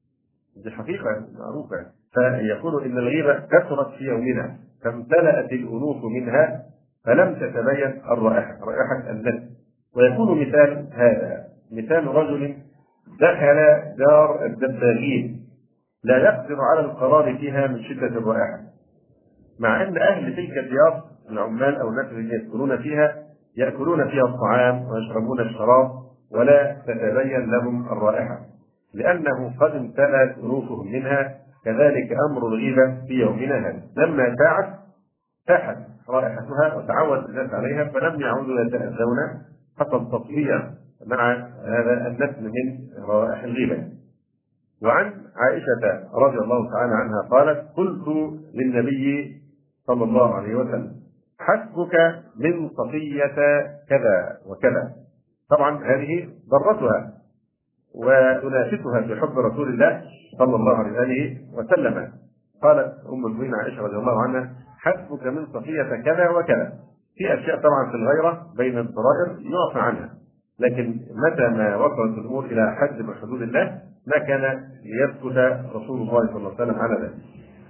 دي حقيقه معروفه. فيقول ان الغيبه كثرت في يومنا فامتلأت الانوف منها فلم تتبين الرائحه، رائحه النفس. ويكون مثال هذا مثال رجل دخل دار الدباغين لا يقدر على القرار فيها من شده الرائحه، مع ان اهل تلك الديار العمال او الناس الذين يسكنون فيها ياكلون فيها الطعام ويشربون الشراب ولا تتبين لهم الرائحه لانه قد امتلأت انوفهم منها. كذلك امر الغيبه في يومنا هذا، لما فاحت رائحتها وتعود الناس عليها فلم يعودوا يتاذون حتى التطبيع مع هذا النتن من روائح الغيبه. وعن عائشه رضي الله تعالى عنها قالت: قلت للنبي صلى الله عليه وسلم: حسبك من صفية كذا وكذا. طبعا هذه ضرتها وتنافسها في حب رسول الله صلى الله عليه وسلم. قالت ام المؤمنين عائشه رضي الله عنها: حسبك من صفية كذا وكذا. في اشياء طبعا في الغيره بين الضرائر يعفى عنها، لكن متى ما وصلت الامور الى حد من حدود الله ما كان ليسكت رسول الله صلى الله عليه وسلم على ذلك.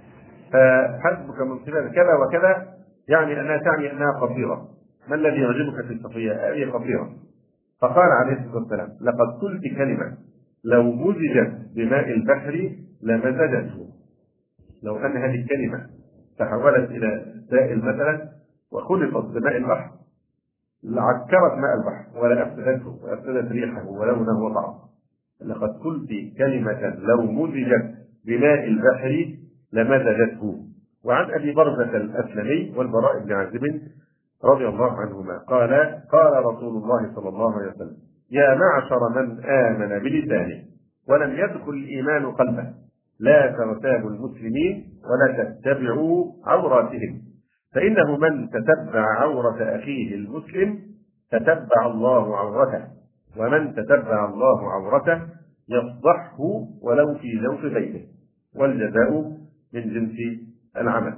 فحسبك من صفية كذا وكذا يعني انها تعني انها قصيره. ما الذي يعجبك في الصفيه؟ هذه قصيره. فقال عليه الصلاه والسلام: لقد قلت كلمه لو مزجت بماء البحر لمزجته. لو ان هذه الكلمه تحولت الى سائل مثلا وخلطت بماء البحر لعكرت ماء البحر ولا افسدته وافسدت ريحه ولونه وطعمه. لقد قلت كلمه لو مزجت بماء البحر لمزجته. وعن ابي برزه الاسلمي والبراء بن عازب رضي الله عنهما قال: قال رسول الله صلى الله عليه وسلم: يا معشر من آمن بلسانه ولم يدخل الإيمان قلبه لا تغتابوا المسلمين ولا تتبعوا عوراتهم، فإنه من تتبع عورة أخيه المسلم تتبع الله عورته، ومن تتبع الله عورته يفضحه ولو في جوف بيته، والجزاء من جنس العمل.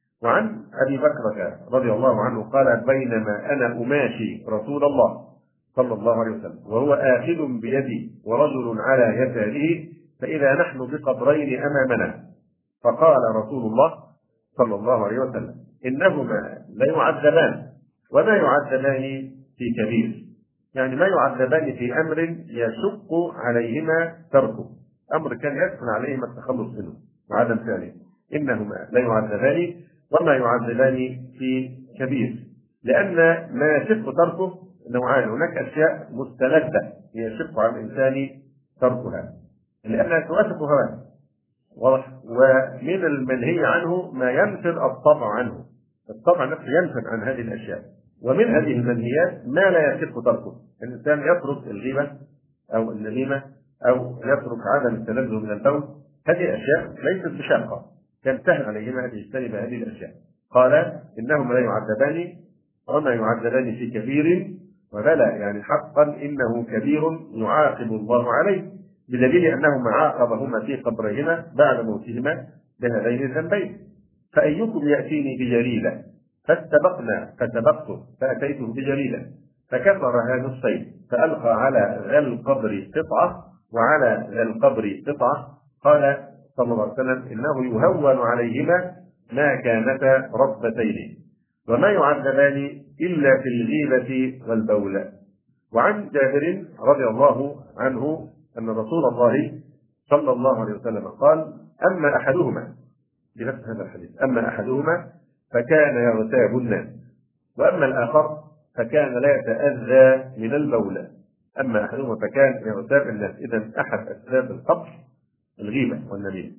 وعن ابي بكرة رضي الله عنه قال: بينما انا اماشي رسول الله صلى الله عليه وسلم وهو آخذ بيدي ورجل على يساره فاذا نحن بقبرين امامنا، فقال رسول الله صلى الله عليه وسلم: انهما ليعذبان وما يعذبان في كبير. يعني ما يعذبان في امر يشق عليهما تركه، امر كان يسهل عليهما التخلص منه وعدم فعله. انهما ليعذبان وما يعذبان في كبير، لأن ما يشق تركه نوعان: هناك أشياء مستلذة يشق على الإنسان تركها لأنها توافق هواه، واضح؟ ومن المنهي عنه ما ينفر الطبع عنه، الطبع نفسه ينفر عن هذه الأشياء. ومن هذه المنهيات ما لا يشق تركه، الإنسان يترك الغيبة أو النميمة أو يترك عدم التلذذ من البول. هذه أشياء ليست بشاقة، كان سهل عليهما أن يجتنب هذه الأشياء. قال: إنهما لا يعذبان وما يعذبان في كبير، وبلى يعني حقا إنه كبير يعاقب الله عليه، بدليل أنهما عاقبهما في قبرهما بعد موتهما بهذين الذنبين. فأيكم يأتيني بجريدة فاستبقنا فسبقته فأتيته بجريدة فكسرها نصفين فألقى على ذا القبر قطعة وعلى ذا القبر قطعة. قال صلى الله عليه وسلم: إنه يهون عليهما ما كانتا ربتين، وما يعذبان إلا في الغيبة والبول. وعن جابر رضي الله عنه أن رسول الله صلى الله عليه وسلم قال: أما أحدهما، بنفس هذا الحديث، أما أحدهما فكان يغتاب الناس، وأما الآخر فكان لا يتأذى من البول. أما أحدهما فكان يغتاب الناس. إذن أحد أسباب القبر الغيبة والنميمة،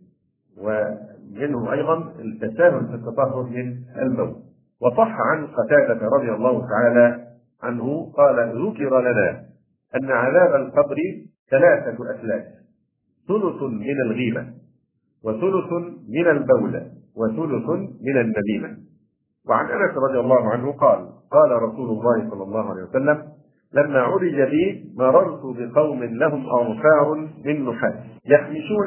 ومنه أيضا التساهل في التطهر من البول. وصح عن قتادة رضي الله تعالى عنه قال: ذكر لنا أن عذاب القبر 3 أثلاث: ثلث من الغيبة، وثلث من البول، وثلث من النميمة. وعن أنس رضي الله عنه قال: قال رسول الله صلى الله عليه وسلم: لما عرج بي مررت بقوم لهم أظفار من نحاس يحمشون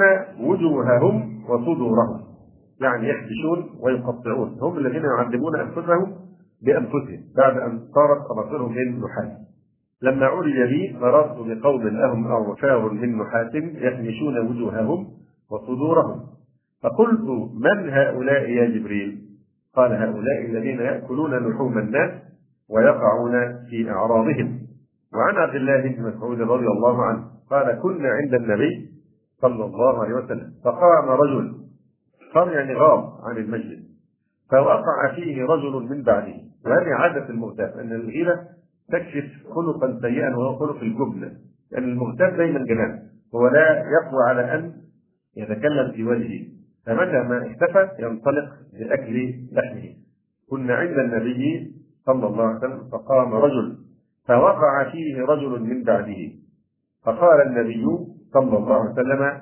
وجوههم وصدورهم، يعني يحبشون ويقطعون، هم الذين يعذبون أنفسهم بأنفسهم بعد أن صارت أظافرهم من نحاس. لما عرج بي مررت بقوم لهم أظفار من نحاس يحمشون وجوههم وصدورهم، فقلت: من هؤلاء يا جبريل؟ قال: هؤلاء الذين يأكلون لحوم الناس ويقعون في أعراضهم. وعن عبد الله بن مسعود رضي الله عنه قال: كنا عند النبي صلى الله عليه وسلم فقام رجل، قام يعني غاب عن المجلس، فوقع فيه رجل من بعده. وهذه عادة المغتاب، أن الغيبة تكشف خلقا سيئا وهو خلق الجبن، لأن المغتاب دائما جبان، هو لا يقوى على أن يتكلم في وجهه، فمتى ما اختفى ينطلق لأكل لحمه. كنا عند النبي صلى الله عليه وسلم فقام رجل فوقع فيه رجل من بعده، فقال النبي صلى الله عليه وسلم: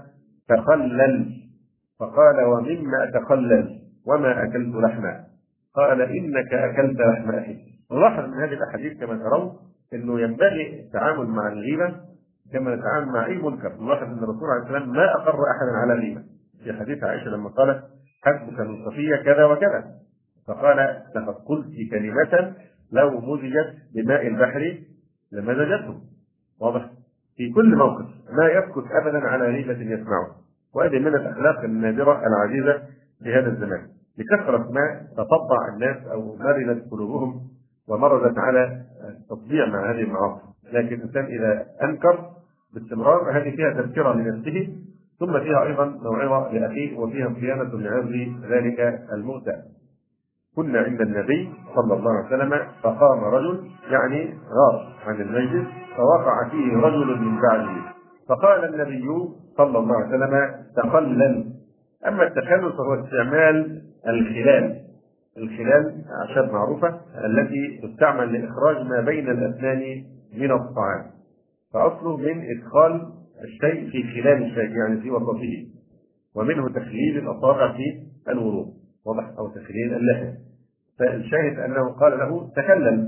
تخلل. فقال: ومما أتخلل؟ وما أكلت لحما. قال: إنك أكلت لحم أخيك. نلاحظ من هذه الأحاديث كما ترون أنه ينبغي التعامل مع الغيبة كما نتعامل مع أي منكر. نلاحظ أن الرسول عليه السلام ما أقر أحدا على غيبة. في حديث عائشة لما قالت: حسبك من صفية كذا وكذا، فقال: لقد قلت كلمة لو مزجت بماء البحر لمزجته. واضح؟ في كل موقف ما يسكت أبدا على غيبة يسمعه. وهذه من الأخلاق النادرة العزيزة في هذا الزمان، لكثرة ما تطبع الناس أو مرنت قلوبهم ومرضت على التطبيع مع هذه المعاصي. لكن الإنسان إذا أنكر باستمرار هذه فيها تذكرة لنفسه، ثم فيها أيضا موعظة لأخيه، وفيها صيانة لعرض ذلك المغتاب. كنا عند النبي صلى الله عليه وسلم فقام رجل، يعني غاب عن المجلس، فوقع فيه رجل من بعده، فقال النبي صلى الله عليه وسلم: تخلل. أما التخلل فهو استعمال الخلال. الخلال أعشاب معروفة التي تستعمل لإخراج ما بين الأسنان من الطعام، فأصله من إدخال الشيء في خلال الشيء، يعني في وسطه، ومنه تخليل الأصابع في الوضوء، واضح، أو تخليل اللحية. فالشاهد أنه قال له: تخلل.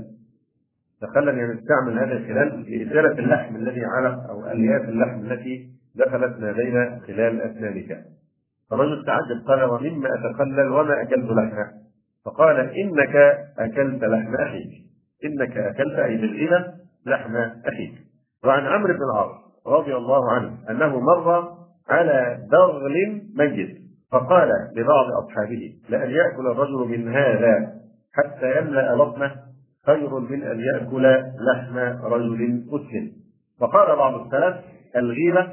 تخلل يعني استعمل هذا الخلال لإزالة اللحم الذي علق، أو ألياف اللحم التي دخلت ما بين خلال أسنانك. فالرجل تعجب قال: ومما أتخلل وما أكلت لحما؟ فقال: إنك أكلت لحم أخيك. إنك أكلت أي بالغنى لحم أخيك. وعن عمرو بن العاص رضي الله عنه أنه مر على بغل ميت، فقال لبعض أصحابه: لأن يأكل الرجل من هذا حتى يملأ بطنه خير من أن يأكل لحم رجل مسلم. فقال بعض السلف: الغيبة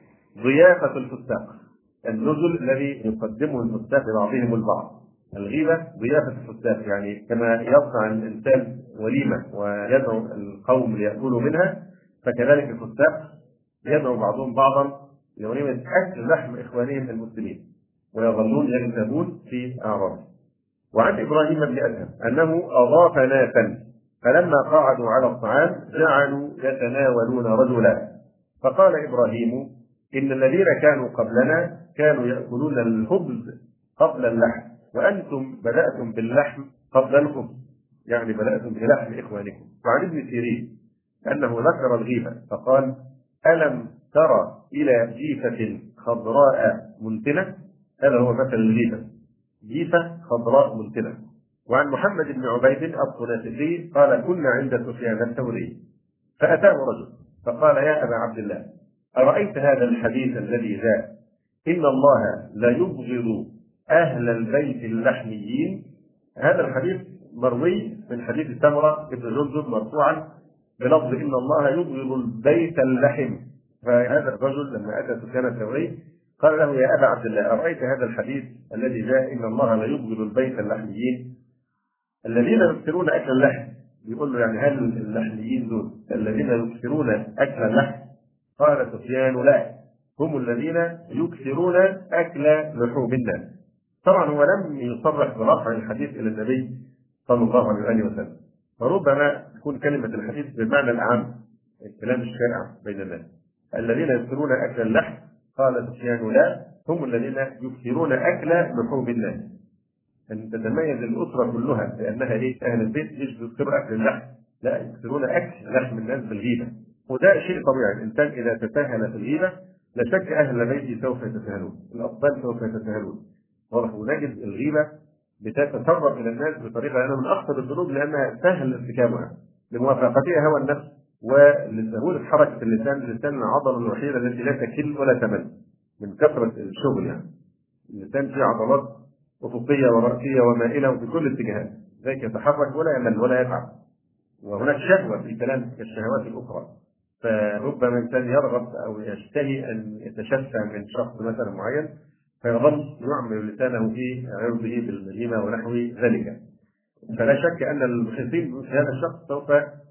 ضيافة الفساق، النزل الذي يقدمه الفساق لبعضهم البعض. الغيبة ضيافة الفساق، يعني كما يصنع الإنسان وليمة ويدعو القوم ليأكلوا منها، فكذلك الفساق يدعو بعضهم بعضا لوليمة أكل لحم إخوانهم المسلمين، ويظلون يغتابون في أعراضهم. وعن إبراهيم بن أدهم أنه أضاف ناسا، فلما قعدوا على الطعام جعلوا يتناولون رجلا، فقال إبراهيم: إن الذين كانوا قبلنا كانوا يأكلون الخبز قبل اللحم، وأنتم بدأتم باللحم قبل الخبز، يعني بدأتم بلحم إخوانكم. وعن ابن سيرين أنه ذكر الغيبة فقال: ألم ترى إلى جيفة خضراء منتنة؟ هذا هو مثل الغيبة، جيفة خضراء منتنة. وعن محمد بن عبيد الطنافسي قال: كنا عند سفيان الثوري فأتاه رجل فقال: يا أبا عبد الله، أرأيت هذا الحديث الذي جاء إن الله لا يبغض أهل البيت اللحميين. هذا الحديث مروي من حديث سمرة بن جندب مرفوعا بلفظ إن الله يبغض البيت اللحم. فهذا الرجل لما أتى سفيان الثوري قال له يا أبا عبد الله أرأيت هذا الحديث الذي جاء إن الله لا يبغض البيت اللحميين الذين يكثرون أكل اللحم؟ بيقول له يعني هل اللحميين دول الذين يكثرون أكل اللحم؟ قال سفيان لا، هم الذين يكثرون أكل لحوم الناس. طبعا هو لم يصرح برفع الحديث إلى النبي صلى الله عليه وسلم، فربما تكون كلمة الحديث بمعنى الأعم، الكلام الشائع بين الناس. الذين يكثرون أكل اللحم قال سفيان لا، هم الذين يكثرون أكل لحوم الناس. أن تتميز الأسرة كلها لأنها إيه؟ أهل البيت مش بيكثروا أكل اللحم، لا يكثرون أكل لحم الناس بالغيبة، وده شيء طبيعي. الإنسان إذا تساهل في الغيبة لا شك أهل بيته سوف يتساهلون، الأطفال سوف يتساهلون. ونجد الغيبة بتتسرب إلى الناس بطريقة أنا من أخطر الذنوب لأنها سهل ارتكابها لموافقتها هوى النفس ولسهولة حركة اللسان. اللسان العضلة الوحيدة التي لا تكل ولا تمل من كثرة الشغل. يعني اللسان فيه عضلات أفقية ورأسية ومائلة وفي كل الاتجاهات، ذلك يتحرك ولا يمل ولا يتعب. وهناك شهوة في الكلام كالشهوات الأخرى، فربما إنسان يرغب أو يشتهي أن يتشفى من شخص مثلا معين فيظل يعمل لسانه في عرضه بالنميمة ونحو ذلك. فلا شك أن المخلصين في هذا الشخص سوف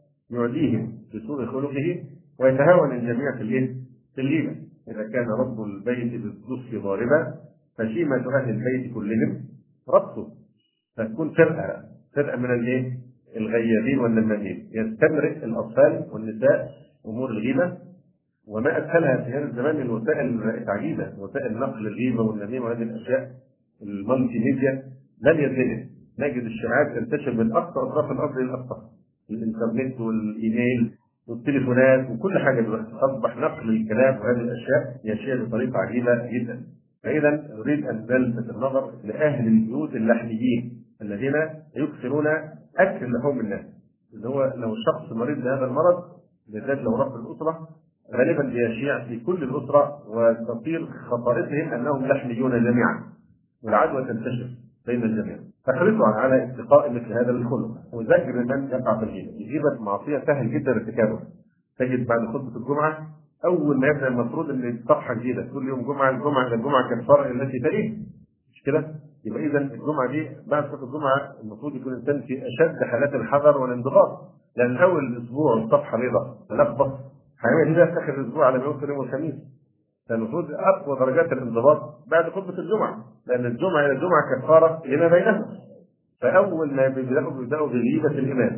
يعديهم بسوء خلقه ويتهاون الجميع في الغيبة. إذا كان رب البيت بالضف ضاربا فشيمة أهل البيت كلهم ربطه، فتكون فرقة من الغيابين والنمامين. يستمرئ الأطفال والنساء أمور الغيبة، وما أسهلها في هذا الزمان من وسائل عجيبة، وسائل نقل الغيبة والنميمة وهذه الأشياء المالتي ميديا لن يزيد. نجد الشائعات تنتشر من أقصى أطراف الأرض إلى الأقصى، الإنترنت والإيميل والتليفونات وكل حاجة دلوقتي أصبح نقل الكلام وهذه الأشياء يشير بطريقة عجيبة جدا. فإذا نريد أن نلفت النظر لأهل البيوت اللحميين الذين يكثرون أكل لحوم الناس. اللي هو لو الشخص مريض بهذا المرض بالذات لو رب الأسرة غالبا بيشيع في كل الأسرة وتصير خصائصهم أنهم لحميون جميعا والعدوى تنتشر بين الجميع. فحرصوا على اتقاء مثل هذا الخلق وزجر من يقع في الغيبة. الغيبة معصية سهل جدا ارتكابها. تجد بعد خطبة الجمعة أول ما يبدأ المفروض أن صفحة جديدة كل يوم جمعة الجمعة كالفرع التي تليه، مش كده؟ يبقى إذا الجمعة دي بعد خطبة الجمعة المفروض يكون الإنسان في أشد حالات الحذر والانضباط، لأن أول الأسبوع الصفحة بيضاء تلخبط هيعمل إيه في آخر الأسبوع على ما يوصل يوم الخميس. فالمفروض أقوى درجات الانضباط بعد خطبة الجمعة، لأن الجمعة إلى الجمعة كفارة لما بينهم. فأول ما بيبدأوا بغيبة الإمام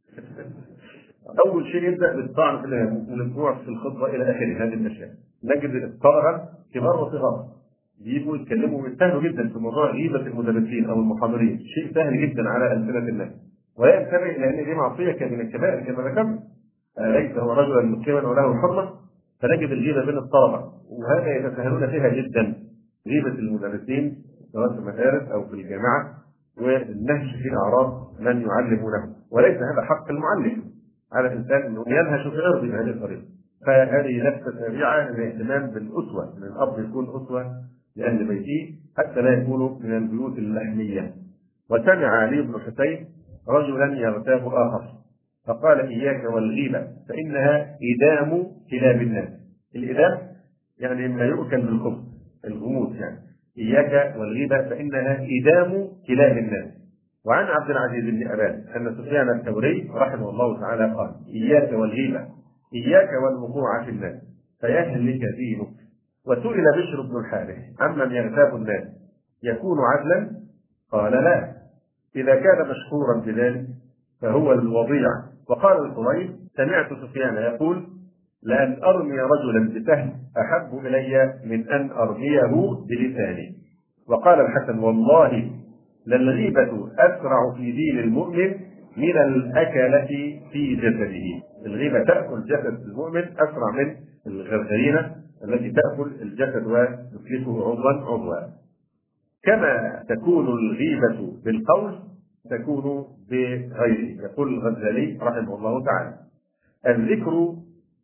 أول شيء يبدأ بالطعن في الإمام والوقوع في الخطبة إلى آخره. هذه الأشياء نجد الطلبة كبار وصغار بيجوا يتكلموا ويستاهلوا جدا في موضوع غيبة المدرسين أو المحاضرين، شيء سهل جدا على ألسنة الناس ولا ينتبه لأن دي معصية من الكبائر كما ذكرنا. ليس هو رجلا مسلما وله حرمة. فنجد الغيبة بين الطلبة وهذا يتساهلون فيها جدا، غيبة المدرسين سواء في المدارس أو في الجامعة والنهش في أعراض من يعلمونه، وليس هذا حق المعلم على الإنسان أنه ينهش في عرضه بهذه الطريقة. فهذه لفتة تابعة للاهتمام بالأسوة، من الأب يكون أسوة لأهل بيته حتى لا يكونوا من البيوت اللحمية. وسمع علي بن حسين رجلا يغتاب آخر فقال إياك والغيبة فإنها إدام كلاب الناس. الإدام يعني ما يؤكل بالخبز، الغموس يعني. إياك والغيبة فإنها إدام كلاب الناس. وعن عبد العزيز بن أبان أن سفيان الثوري رحمه الله تعالى قال إياك والغيبة إياك والوقوع في الناس فيهلك دينك. وسئل بشر بن الحارث عمن يغتاب الناس يكون عدلا؟ قال لا، إذا كان مشهورا بذلك فهو الوضيع. وقال الخويل سمعت سفيان يقول لأن أرمي رجلا بسهم أحب إلي من أن أرميه بلساني. وقال الحسن والله للغيبة أسرع في دين المؤمن من الأكلة في جسده. الغيبة تأكل جسد المؤمن أسرع من الغرغرينة التي تأكل الجسد وتتلفه عضوا. كما تكون الغيبة بالقول تكون بغيره. يقول الغزالي رحمه الله تعالى الذكر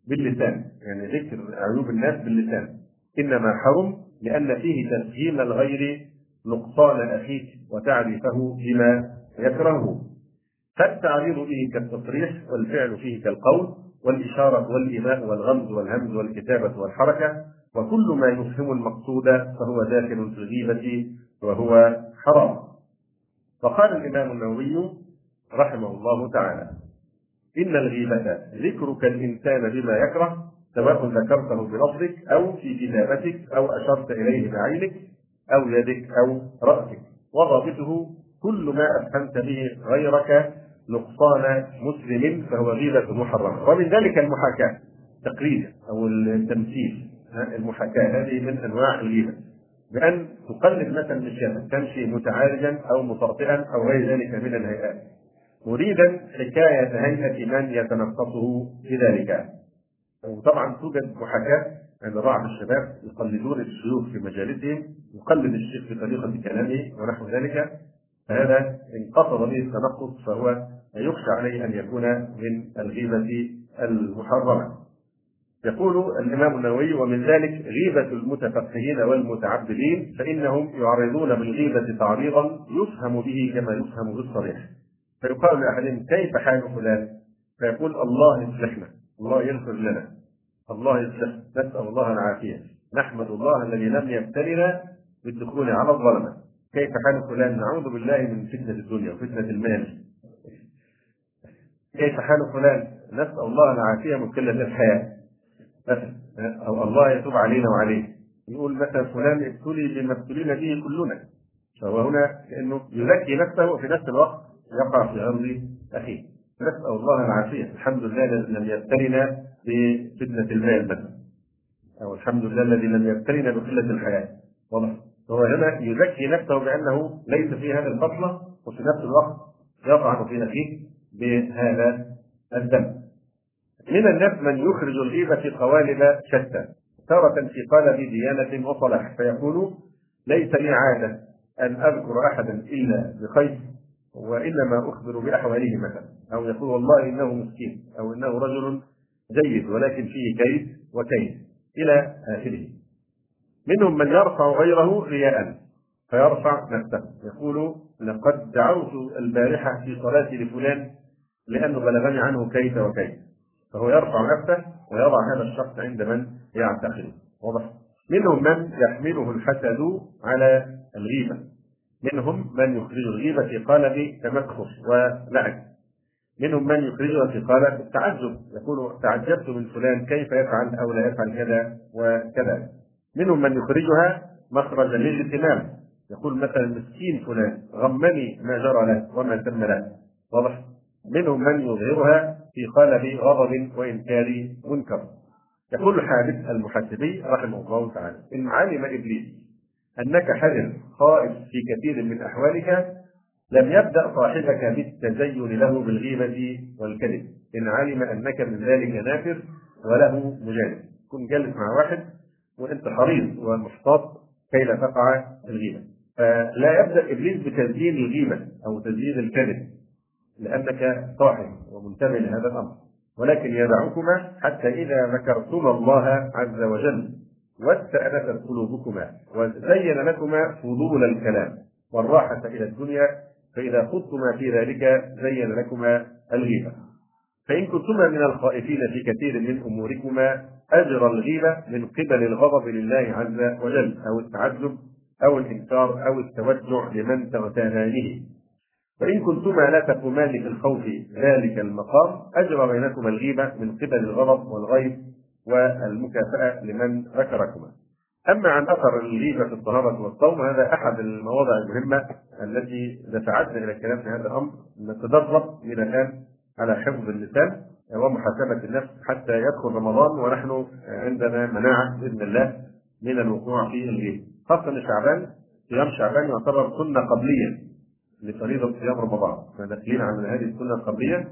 باللسان، يعني ذكر عيوب الناس باللسان، إنما حرم لأن فيه تفهيم الغير نقصان أخيك وتعريفه بما يكرهه، فالتعريض به كالتصريح، والفعل فيه كالقول، والإشارة والإيماء والغمز والهمز والكتابة والحركة، وكل ما يفهم المقصود فهو داخل في الغيبة وهو حرام. وقال الإمام النووي رحمه الله تعالى: إن الغيبة ذكرك الإنسان بما يكره، سواء ذكرته بلفظك أو في كتابتك أو أشرت إليه بعينك أو يدك أو رأسك، وضابطه كل ما أفهمت به غيرك نقصان مسلم فهو غيبة محرمة. ومن ذلك المحاكاة، تقليد أو التمثيل، المحاكاة هذه من أنواع الغيبة، بأن تقلد مثلا مشيئة، تمشي متعارجا أو مطرطئا أو غير ذلك من الهيئات، مريدا حكاية هيئة من يتنقصه بذلك. وطبعا توجد محاكاة عند بعض الشباب يقلدون الشيوخ في مجالسهم، يقلد الشيخ في طريقة كلامه ونحو ذلك، فهذا إن قصد به التنقص فهو يخشى عليه أن يكون من الغيبة المحرمة. يقول الإمام النووي: ومن ذلك غيبة المتفقهين والمتعبدين، فإنهم يعرضون بالغيبة تعريضا يفهم به كما يفهم بالصريح، فيقال لأحدهم: كيف حال فلان؟ فيقول: الله يصلحنا، الله يغفر لنا، الله يصلح، نسأل الله العافية، نحمد الله الذي لم يبتلنا بالدخول على الظلمة. كيف حال فلان؟ نعوذ بالله من فتنة الدنيا وفتنة المال. كيف حال فلان؟ نسأل الله العافية من قلة الحياة مثلا، أو الله يتوب علينا وعليه. يقول مثلا فلان ابتلي بما ابتلينا به كلنا، فهو هنا كأنه يزكي نفسه وفي نفس الوقت يقع في عرض أخيه. نسأل الله العافية، الحمد لله الذي لم يبتلنا بفتنة المال مثلا، أو الحمد لله الذي لم يبتلنا بقلة الحياة. واضح؟ هو هنا يزكي نفسه بأنه ليس في هذه الخصلة، وفي نفس الوقت يطعن في أخيه بهذا الذنب. من الناس من يخرج الغيبة في قوالب شتى، تارة في قالب ديانة وصلاح، فيقول: ليس لي عادة أن أذكر أحدا إلا بخير، وإنما أخبر بأحواله مثلا، أو يقول: والله إنه مسكين، أو إنه رجل جيد ولكن فيه كيد وكيد، إلى آخره. منهم من يرفع غيره رياء فيرفع نفسه، يقول: لقد دعوت البارحة في صلاتي لفلان لأنه بلغني عنه كيد وكيد، فهو يرفع نفسه ويضع هذا الشخص عند من يعتقده. واضح؟ منهم من يحمله الحسد على الغيبة، منهم من يخرج الغيبة في قالب تمسخر ولعب، منهم من يخرجها في قالب التعجب، يقول: تعجبت من فلان كيف يفعل أو لا يفعل كذا وكذا. منهم من يخرجها مخرجا للاهتمام، يقول مثلا: مسكين فلان غمني ما جرى له وما تم له. واضح؟ منهم من يظهرها في قالب غضب وإنكار منكر. يقول حامد المحاسبي رحمه الله تعالى: إن علم إبليس أنك حذر خائف في كثير من أحوالك لم يبدأ صاحبك بالتزين له بالغيبة والكذب، إن علم أنك من ذلك نافر وله مجانب. كن جالس مع واحد وأنت حريص ومحتاط كي لا تقع الغيبة، فلا يبدأ إبليس بتزيين الغيبة أو تزيين الكذب لأنك صاحب ومنتبه لهذا الأمر، ولكن يدعوكما حتى إذا ذكرتما الله عز وجل واستأنست قلوبكما وزين لكما فضول الكلام والراحة إلى الدنيا، فإذا خضتما في ذلك زين لكما الغيبة. فإن كنتما من الخائفين في كثير من أموركما أجرى الغيبة من قبل الغضب لله عز وجل، أو التعجب أو الإنكار أو التوجع لمن تغتانانه. فإن كنتما لا تقومان في الخوف ذلك المقام أجرى بينكما الغيبة من قبل الغضب والغيظ والمكافأة لمن ذكركما. أما عن أثر الغيبة في الطهارة والصوم، هذا أحد المواضع المهمة التي دفعتنا إلى الكلام في هذا الأمر. نتدرب من الآن على حفظ اللسان ومحاسبة النفس حتى يدخل رمضان ونحن عندنا مناعة بإذن الله من الوقوع في الغيبة، خاصة شعبان. صيام شعبان يعتبر سنة قبلية لفريضة صيام رمضان، فداخلين على هذه السنة القبلية،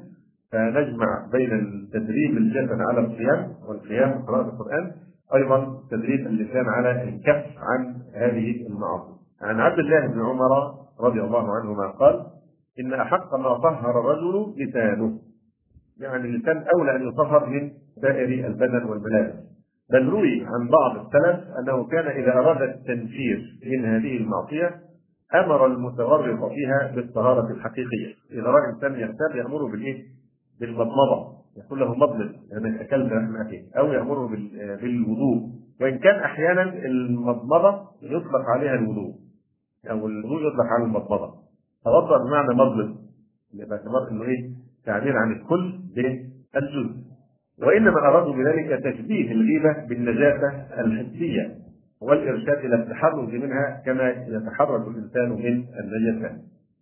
فنجمع بين التدريب الجسد على الصيام والقيام وقراءة القرآن، أيضا تدريب اللسان على الكف عن هذه المعاصي. عن عبد الله بن عمر رضي الله عنهما قال: إن أحق ما طهر الرجل لسانه، يعني اللسان أولى أن يطهر من سائر البدن والملابس. بل روي عن بعض السلف أنه كان إذا أراد التنفير من هذه المعصية أمر المتورط فيها بالطهارة الحقيقية. إذا رأى إنسان يغتاب يأمره بالإيه؟ بالمضمضة، يقول له مضمض يعني أكلت لحم أخيك، أو يأمره بالوضوء، وإن كان أحيانا المضمضة يطلق عليها الوضوء، أو الوضوء يطلق على المضمضة. توضأ بمعنى مضمض، باعتبار إنه إيه؟ تعبير عن الكل بالجزء. وإنما أرادوا بذلك تشبيه الغيبة بالنجاسة الحسية والإرشاد إلى التحرز منها كما يتحرز الإنسان من النجاسة.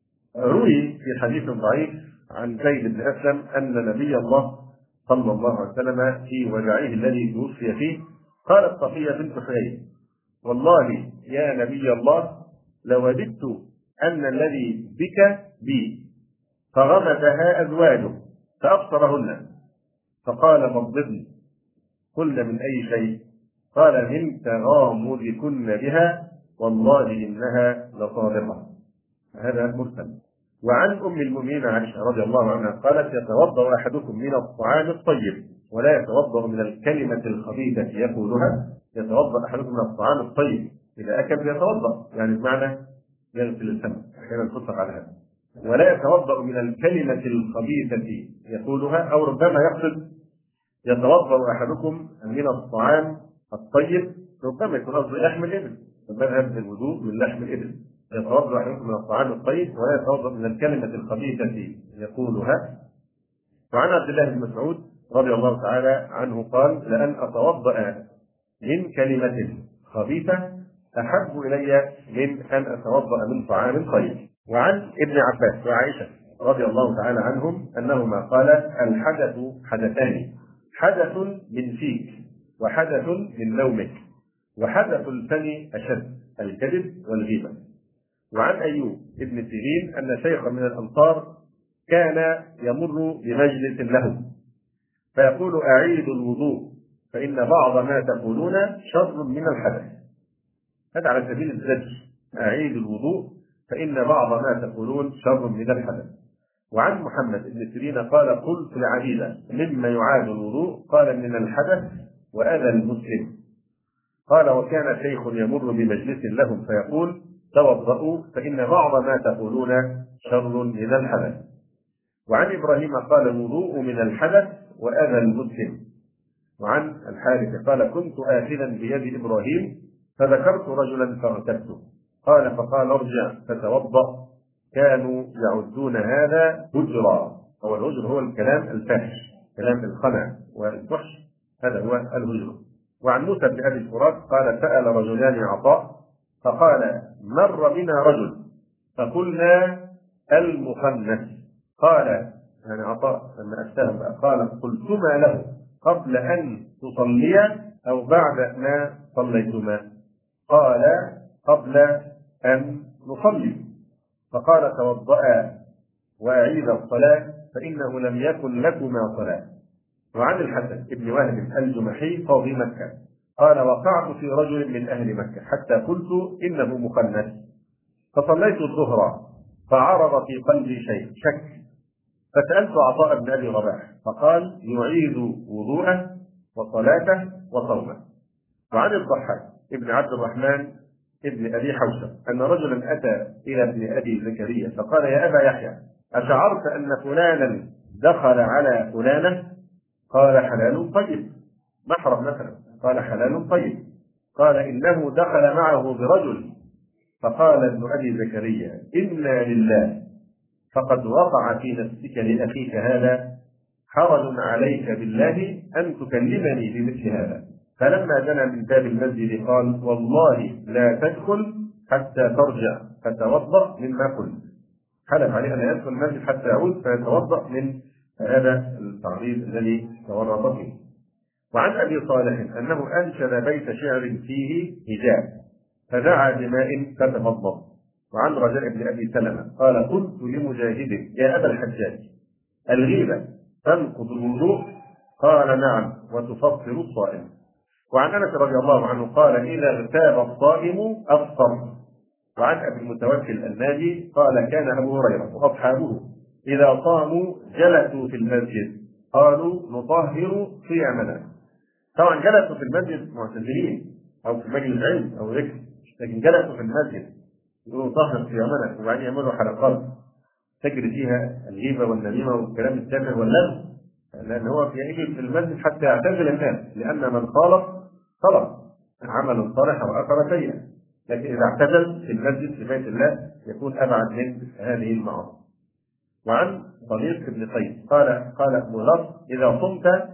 روي في حديث ضعيف عن زيد بن أسلم أن نبي الله صلى الله عليه وسلم في وجعه الذي توفي فيه قالت صفية بنت حيي: والله يا نبي الله لوددت أن الذي بك بي. فغمزها أزواجه فأبصرهن فقال: مضضن. قلن: من أي شيء؟ قال: من تغامزكن بها، والله إنها لصادقة. هذا مرسل. وعن أم المؤمنين عائشة رضي الله عنها قالت: يتوضأ أحدكم من الطعام الطيب ولا يتوضأ من الكلمة الخبيثة يقولها. يتوضأ أحدكم من الطعام الطيب، إذا أكل يتوضأ، يعني بمعنى يغسل الفم، أحيانا تطلق على هذا. ولا يتوضأ من الكلمة الخبيثة يقولها، أو ربما يقصد يتوضأ أحدكم من الطعام الطيب، ربما يكون قصده لحم الإبل، فمذهب الوضوء من لحم الإبل. يتوضأ أحدكم من الطعام الطيب ولا يتوضأ من الكلمة الخبيثة يقولها. وعن عبد الله بن مسعود رضي الله تعالى عنه قال: لأن أتوضأ من كلمة خبيثة أحب إلي من أن أتوضأ من طعام طيب. وعن ابن عباس وعائشة رضي الله تعالى عنهم أنهما قالا: الحدث حدثان، حدث من فيك وحدث من نومك، وحدث الفم أشد، الكذب والغيبة. وعن أيوب ابن سيرين أن شيخا من الأنصار كان يمر بمجلس له فيقول: أعيدوا الوضوء فإن بعض ما تقولون شر من الحدث. هذا على سبيل الزجر، أعيدوا الوضوء فإن بعض ما تقولون شر من الحدث. وعن محمد بن سيرين قال: قلت لعبيدة: مما يعاد الوضوء؟ قال: من الحدث وأذى المسلم. قال: وكان شيخ يمر بمجلس لهم فيقول: توضؤوا فإن بعض ما تقولون شر من الحدث. وعن إبراهيم قال: الوضوء من الحدث وأذى المسلم. وعن الحارث قال: كنت آخذا بيد إبراهيم فذكرت رجلا فاغتبته، قال: فقال: ارجع فتوضأ. كانوا يعدون هذا هجرا، هو الهجر هو الكلام الفاحش، كلام الخنع والفحش، هذا هو الهجر. وعن موسى بن أبي الفرات قال: سأل رجلان عطاء فقال: مر بنا رجل فقلنا المخنث. قال يعني عطاء لما أفتهم قال: قلتما له قبل أن تصليا أو بعد ما صليتما؟ قال: قبل أن نصلي. فقال: توضأ وأعيد الصلاة فإنه لم يكن لكما صلاة. وعن الحسن ابن وهب الجمحي قاضي مكة قال: وقعت في رجل من أهل مكة حتى قلت إنه مخنث، فصليت الظهر فعرض في قلبي شك، فسألت عطاء بن أبي رباح فقال: يعيد وضوءه وصلاته وصومه. وعن الضحاك ابن عبد الرحمن ابن أبي حوشب أن رجلا أتى إلى ابن أبي زكريا فقال: يا أبا يحيى، أشعرت أن فلانا دخل على فلانة؟ قال: حلال طيب. محرم مثلا؟ قال: حلال طيب. قال: إنه دخل معه برجل. فقال ابن أبي زكريا: إنا لله، فقد وقع في نفسك لأخيك هذا حرج عليك بالله أن تكلمني بمثل هذا. فلما دنا من باب المسجد قال: والله لا تدخل حتى ترجع فتوضأ مما قلت. حلف عليه أن يدخل المسجد حتى يعود فيتوضأ من هذا التعريض الذي تورط فيه. وعن أبي صالح أنه أنشد بيت شعر فيه هجاء فدعا بماء فتمضمض. وعن رجاء بن أبي سلمة قال: قلت لمجاهد: يا أبا الحجاج، الغيبة تنقض الوضوء؟ قال: نعم، وتفطر الصائم. وعن أنس رضي الله عنه قال: إذا اغتاب الصائم أفطر. وعن أبي المتوكل الناجي قال: كان أبو هريرة وأصحابه إذا صاموا جلسوا في المسجد قالوا نطهر صيامنا. طبعا جلسوا في المسجد معتزلين أو في مجلس علم أو ذكر، لكن جلسوا في المسجد يقولوا نطهر صيامنا، وبعدين يعملوا حلقات تجري فيها الغيبة والنميمة والكلام التافه واللغو، لأن هو يجي في المسجد حتى يعتزل الناس، لأن من خالف خلط عمل صالح وأثر سيئا، لكن إذا اعتزل في المسجد في بيت الله يكون أبعد من هذه المعاصي. وعن طريق ابن قيس قال ابن لطف: إذا صمت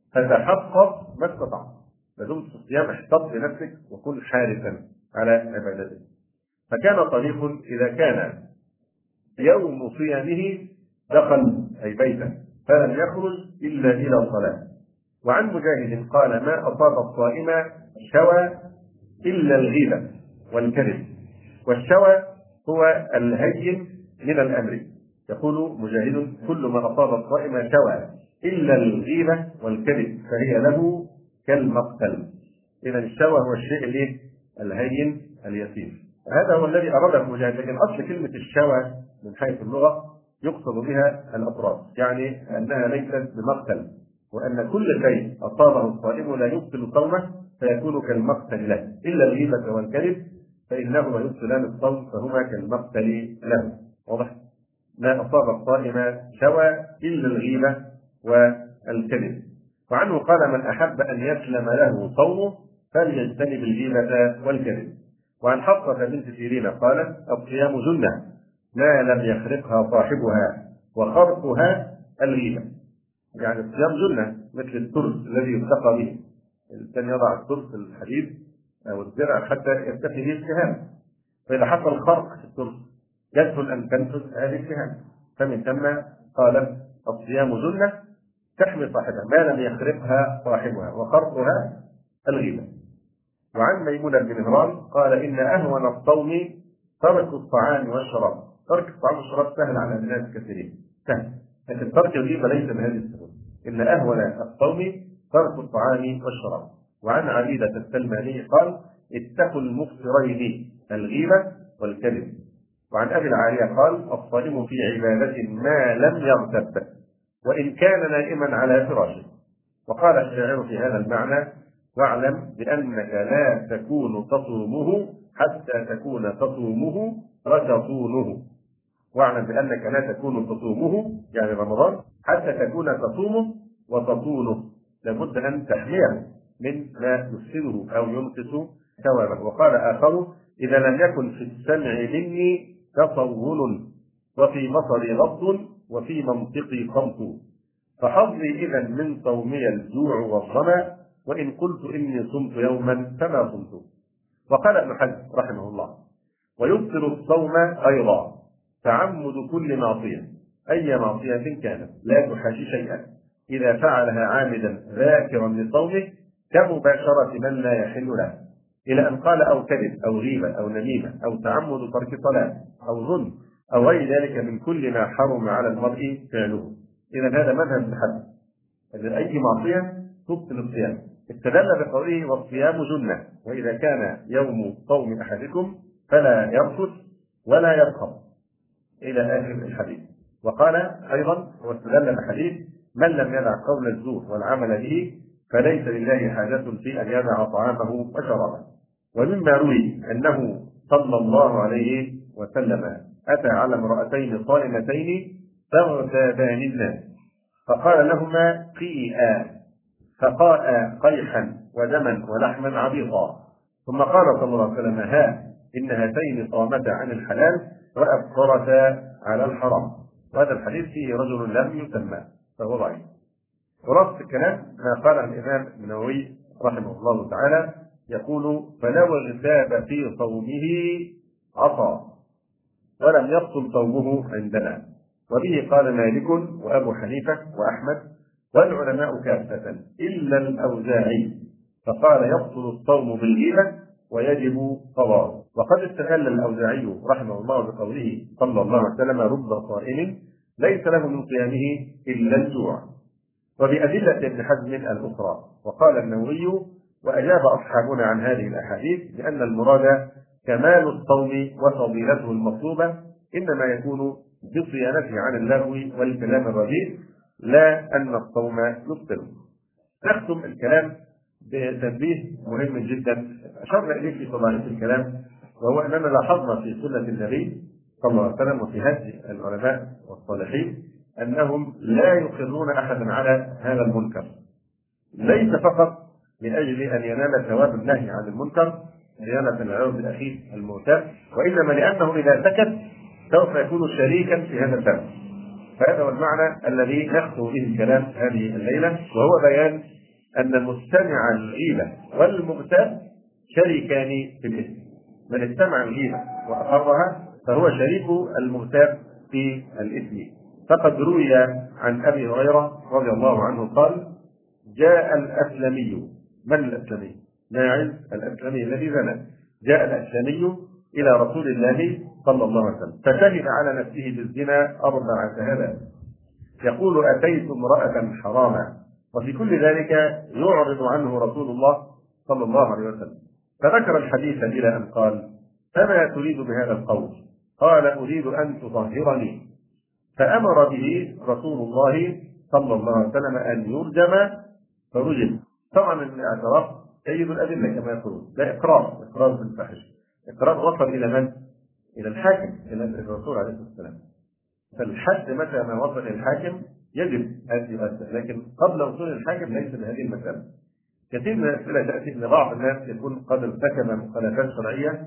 فتحقق ما استطعت، ما دمت في الصيام احتط بنفسك وكن حارسا على عبادتك. فكان طريق إذا كان يوم صيامه دخل أي بيته فلم يخرج إلا إلى الصلاة. وعن مجاهد قال: ما أصاب الصائم شوى إلا الغيبة والكذب. والشوى هو الهين من الأمر. يقول مجاهد: كل ما أصاب الصائم شوى إلا الغيبة والكذب فهي له كالمقتل. إذا الشوى هو الشيء الهين اليسير. هذا هو الذي أراده مجاهد. لكن أصل كلمة الشوى من حيث اللغة يقصد بها الأطراف، يعني أنها ليست بمقتل، وأن كل شيء أصابه الصائم لا يبطل صومه فيكون كالمقتل له، إلا الغيبة والكذب فإنهما يبطلان الصوم فهما كالمقتل له. واضح؟ ما أصاب الصائم شوى إلا الغيبة والكذب. وعنه قال: من أحب أن يسلم له صومه فليجتنب الغيبة والكذب. وعن حفصة بنت سيرين قالت: الصيام جنة ما لم يخرقها صاحبها وخرقها الغيبة. يعني الصيام جنة مثل الترس الذي يتقى به، الإنسان يضع الترس الحديد أو الزرع حتى يرتفع به السهام، فإذا حصل خرق في الترس يسهل أن تنفذ هذه السهام. فمن ثم قالت: الصيام جنة تحمي صاحبها ما لم يخرقها صاحبها وخرقها الغيبة. وعن ميمونة بن مهران قال: إن أهون الصوم ترك الطعام والشراب. ترك الطعام والشراب سهل على الناس كثيرين، سهل، لكن ترك الغيبة ليس بهذه السهولة. إن أهون الصوم ترك الطعام والشراب. وعن عبيدة السلماني قال: اتقوا المفطرين الغيبة والكذب. وعن أبي العالية قال: الصائم في عبادة ما لم يغتب وإن كان نائما على فراشه. وقال الشاعر في هذا المعنى: واعلم بأنك لا تكون تصومه حتى تكون تصومه وتصونه. واعلم بأنك لا تكون تصومه يعني رمضان حتى تكون تصومه وتصونه، لابد أن تحميه من ما يفسده أو ينقص ثوابه. وقال آخر: إذا لم يكن في السمع مني تصون وفي بصري غض وفي منطقي صمت، فحظي إذا من صومي الجوع والظمأ وإن قلت إني صمت يوما فما صمت. وقال ابن حزم رحمه الله: ويبطل الصوم أيضا تعمد كل معصية أي معصية كانت لا تحاشي شيئا إذا فعلها عامدا ذاكرا لصومه كمباشرة من لا يحل له، إلى أن قال: أو كذب أو غيبة أو نميمة أو تعمد ترك صلاة أو ظلم أو غير ذلك من كل ما حرم على المرء فعله. إذا هذا مذهب ابن حزم أن أي معصية تبطل الصيام. استدل بقوله: والصيام جنة، وإذا كان يوم صوم أحدكم فلا يرفث ولا يرقب إلى آخر الحديث. وقال أيضا واستدل بحديث: من لم يدع قول الزور والعمل به فليس لله حاجة في أن يدع طعامه وشرابه. ومما روي أنه صلى الله عليه وسلم أتى على امرأتين صائمتين تغتابان الناس فقال لهما: قيئا، فقاء قيحا ودما ولحما عبيطا، ثم قال صلى الله عليه وسلم: ها إن هاتين صامتا عن الحلال وأفطرتا على الحرام. وهذا الحديث فيه رجل لم يسمى فهو ضعيف. ورأس الكلام ما قال الإمام النووي رحمه الله تعالى، يقول: فلو اغتاب في صومه عصى ولم يبطل صومه عندنا. وبه قال مالك وأبو حنيفة وأحمد والعلماء كافة إلا الأوزاعي، فقال: يبطل الصوم بالغيبة ويجب قضاءه. وقد استدل الأوزاعي رحمه الله بقوله صلى الله عليه وسلم: رب صائم ليس له من صيامه إلا الجوع، وبأدلة ابن حزم الأخرى. وقال النووي: وأجاب أصحابنا عن هذه الأحاديث بأن المراد كمال الصوم وفضيلته المطلوبة إنما يكون بصيانته عن اللغو والكلام الرديء لا أن الصوم يفطر. نختم الكلام بتنبيه مهم جدا أشرنا إليه في طبيعة الكلام، وهو أننا لاحظنا في سنة النبي صلى الله عليه وسلم وفي هدي العلماء والصالحين أنهم لا يقرون أحدا على هذا المنكر، ليس فقط من أجل أن ينال ثواب النهي عن المنكر صيانة العرض الأخير المعتاد، وإنما لأنه إذا سكت سوف يكون شريكا في هذا الذنب. فهذا هو المعنى الذي نختم به الكلام هذه الليلة، وهو بيان أن المستمع الغيبة والمغتاب شريكان في الإثم. من استمع الغيبة وأقرها فهو شريك المغتاب في الإثم. فقد روي عن أبي هريرة رضي الله عنه قال: جاء الأسلمي. من الأسلمي؟ ماعز الأسلمي الذي زنى. جاء الأسلمي إلى رسول الله صلى الله عليه وسلم فشهد على نفسه بالزنا 4 شهادات، يقول: أتيت امرأة حراما. وفي كل ذلك يعرض عنه رسول الله صلى الله عليه وسلم، فذكر الحديث إلى أن قال: فما تريد بهذا القول؟ قال: أريد أن تطهرني. فأمر به رسول الله صلى الله عليه وسلم أن يرجم فرجم. طبعا الاعتراف سيد الأدلة كما يقولون، ده إقرار بالفاحشة. إقرار وصل إلى من؟ إلى الحاكم، إلى الرسول عليه الصلاة والسلام. فالحد متى ما وصل إلى الحاكم يجب أن يؤثر، لكن قبل وصول الحاكم ليس بهذه المسألة. كثير من الأسئلة تأتي أن بعض الناس يكون قد ارتكب مخالفات شرعية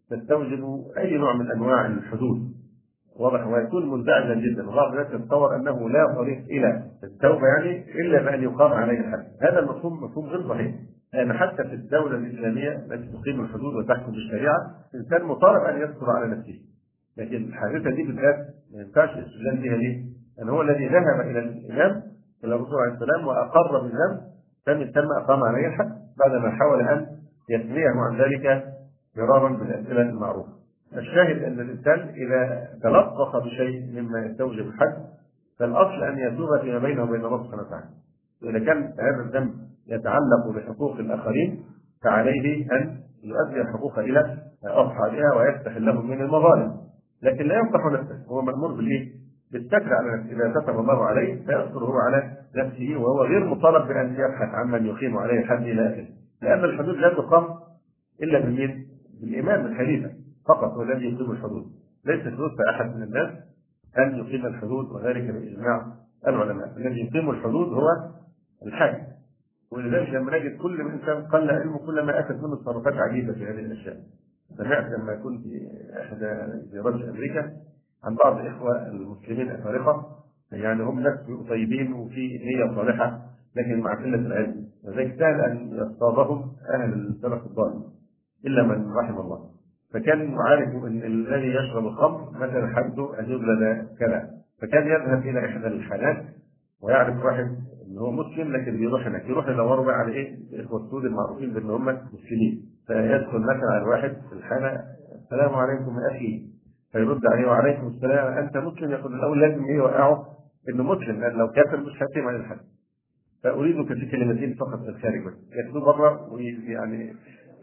تستوجب أي نوع من أنواع الحدود، واضح، ويكون منزعجا جدا، وبعض الناس يتصور أنه لا طريق إلى التوبة يعني إلا بأن يقام عليه الحد. هذا المفهوم مفهوم غير صحيح، لأن حتى في الدولة الإسلامية التي تقيم الحدود وتحكم بالشريعة الإنسان مطالب أن يستر على نفسه، لكن الحادثة دي بالذات ما ينفعش الاستدلال بها. ليه؟ لأن هو الذي ذهب إلى الإمام إلى الرسول عليه السلام وأقر بالذنب تم أقام عليه الحد بعدما حاول أن يثنيه عن ذلك مرارا بالأمثلة المعروفة. الشاهد أن الإنسان إذا تلطخ بشيء مما يستوجب الحد فالأصل أن يتوب فيما بينه وبين الله سبحانه وتعالى. وإذا كان هذا الذنب يتعلق بحقوق الآخرين فعليه أن يؤدي الحقوق إلى أصحابها ويفتح لهم من المظالم، لكن لا يفتح نفسه. هو مأمور بالإيه؟ بالستر على نفسه. إذا ستر الله عليه فيستر هو على نفسه، وهو غير مطالب بأن يبحث عمن يقيم عليه الحد إلى آخره، لأن الحدود لا تقام إلا بالمين؟ بالإمام الخليفة فقط هو الذي يقيم الحدود، ليس حدود أحد من الناس أن يقيم الحدود، وذلك بإجماع العلماء. الذي يقيم الحدود هو الحاكم. ولذلك لما نجد كل إنسان قل علمه كلما أتت منه تصرفات عجيبة في هذه الأشياء. سمعت لما كنت في إحدى زيارات أمريكا عن بعض الإخوة المسلمين الأفارقة، يعني هم ناس طيبين وفي نية صالحة لكن مع قلة العلم، وذلك سهل أن يصطادهم أهل السلف الضال إلا من رحم الله. فكان عارف أن الذي يشرب الخمر مثلا حده أن يجلد كذا، فكان يذهب إلى إحدى الحانات ويعرف واحد ان هو مسلم لكن بيروح هناك، يروح يدوروا بقى على ايه؟ الاخوه السود المعروفين بان هم مسلمين، فيدخل مثلا على الواحد في الحانه: السلام عليكم يا اخي، فيرد عليه: وعليكم السلام، انت مسلم؟ يقول الاول لازم يوقعه انه مسلم، لان لو كافر مش هيتم على الحد. فاريدك في كلمتين فقط في الخارج بس، ياخذوه بره ويعني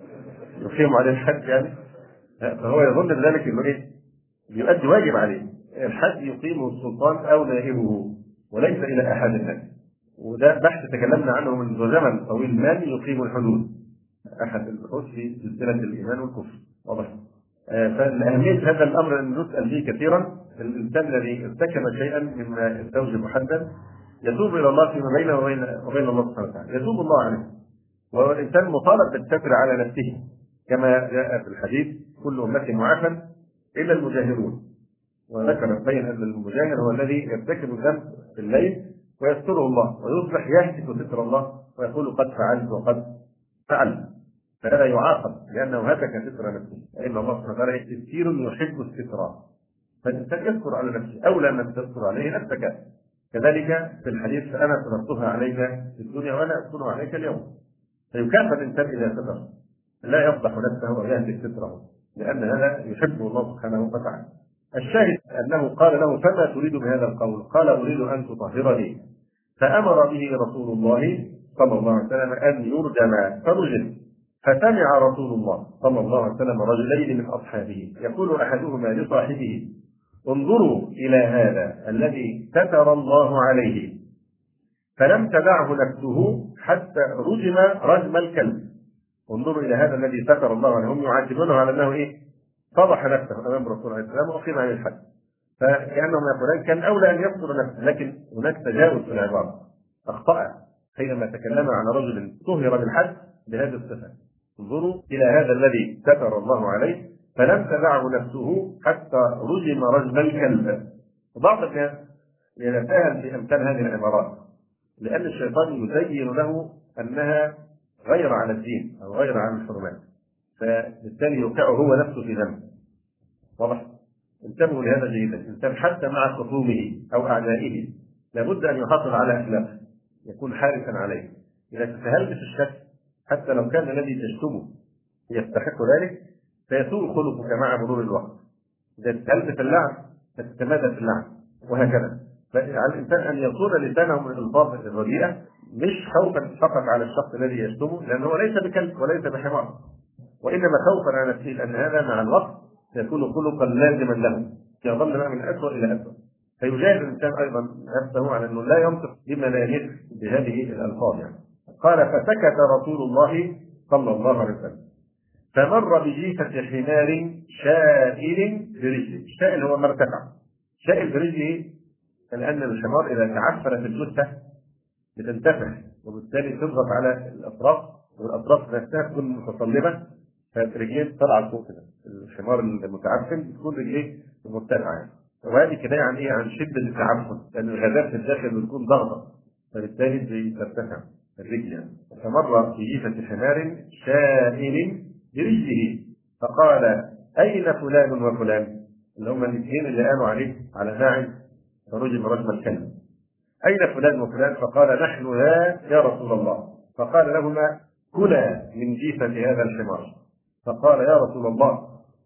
يقيموا عليه الحد يعني. فهو يظن بذلك انه ايه؟ يؤدي واجب عليه. الحد يقيمه السلطان او نائبه وليس الى احد الناس. وده بحث تكلمنا عنه منذ زمن طويل: من يقيم الحدود؟ احد البحوث في سلسله الايمان والكفر، واضح. فاهميه هذا الامر ان نسال فيه كثيرا. الانسان الذي ارتكب شيئا مما يستوجب حدا يتوب الى الله فيما بينه وبين الله سبحانه وتعالى، يتوب الله عليه، والانسان مطالب بالستر على نفسه كما جاء في الحديث: كل امتي معافى الا المجاهرون. وذكر بين ان المجاهر هو الذي يرتكب الذنب في الليل ويستره الله ويصبح يهتك ستر الله ويقول: قد فعلت وقد فعلت، فهذا يعاقب لانه هتك ستر نفسه، لان الله سبحانه وتعالى ستير يحب الستر، فالانسان يستر على نفسه اولى من تستر عليه نفسك. كذلك في الحديث: فانا سترتها عليك في الدنيا وانا استرها عليك اليوم. فيكافئ الانسان اذا ستر، لا يفضح نفسه ويهتك ستره، لان هذا يحبه الله سبحانه وتعالى. الشاهد أنه قال له: فما تريد بهذا القول؟ قال: أريد أن تطهرني. فأمر به رسول الله صلى الله عليه وسلم أن يرجم فرجم. فسمع رسول الله صلى الله عليه وسلم رجلين من أصحابه يقول أحدهما لصاحبه: انظروا إلى هذا الذي ستر الله عليه فلم تدعه نفسه حتى رجم رجم الكلب. انظروا الى هذا الذي ستر الله عنه، هم يعاتبونه على انه فضح نفسه امام الرسول عليه السلام واقيم عليه الحد، فكانهم يقولون كان اولى ان يقتل نفسه، لكن هناك تجاوز في العباره، اخطا حينما تكلم عن رجل طهر بالحد بهذه الصفه. انظروا الى هذا الذي ستر الله عليه، فلم تدعه نفسه حتى رجم رجم الكلب. وبعض الناس يتساهل في امثال هذه العبارات، لان الشيطان يزين له انها غير على الدين او غير على الحرمات، فبالتالي يوقعه هو نفسه في ذنب. واضح؟ انتبهوا لهذا جيدا. الانسان حتى مع خصومه او اعدائه لابد ان يحافظ على اخلاقه، يكون حارسا عليه. اذا تساهلت في الشك حتى لو كان الذي تشتمه يستحق ذلك فيسوء خلقك مع مرور الوقت. اذا تساهلت في اللعن تتمادى في اللعن، وهكذا. فعلى الانسان ان يصون لسانه من الالفاظ الرديئه، مش خوفا فقط على الشخص الذي يشتمه لانه ليس بكلب وليس بحمار، وانما خوفا على نفسه، لان هذا مع الوقت سيكون خلقا لازما له، يظل من اسوء الى اسوء. فيجاهد الانسان ايضا نفسه على انه لا ينطق بما لا يليق بهذه الالفاظ يعني. قال فسكت رسول الله صلى الله عليه وسلم فمر بجيفة حمار شائل برجله. الشائل هو مرتفع، شائل برجله، لأن الحمار إذا تعفن في الجثة بتنتفخ وبالتالي تضغط على الأطراف، والأطراف نفسها تكون متصلبة، فرجلين طالعة فوق كده. الحمار المتعفن تكون رجليه مرتفعة، وهذه كناية عن عن شدة التعفن، لأن الغازات في الداخل بتكون ضغطة، فبالتالي بترتفع الرجل يعني. فمر بجيفة حمار شائل برجله فقال أين فلان وفلان؟ اللي هم الاثنين اللي قالوا عليه على ناعم فرجم رجم الكلب. أين فلان وفلان؟ فقال نحن ها يا رسول الله. فقال لهما كلا من جيفة هذا الحمار. فقال يا رسول الله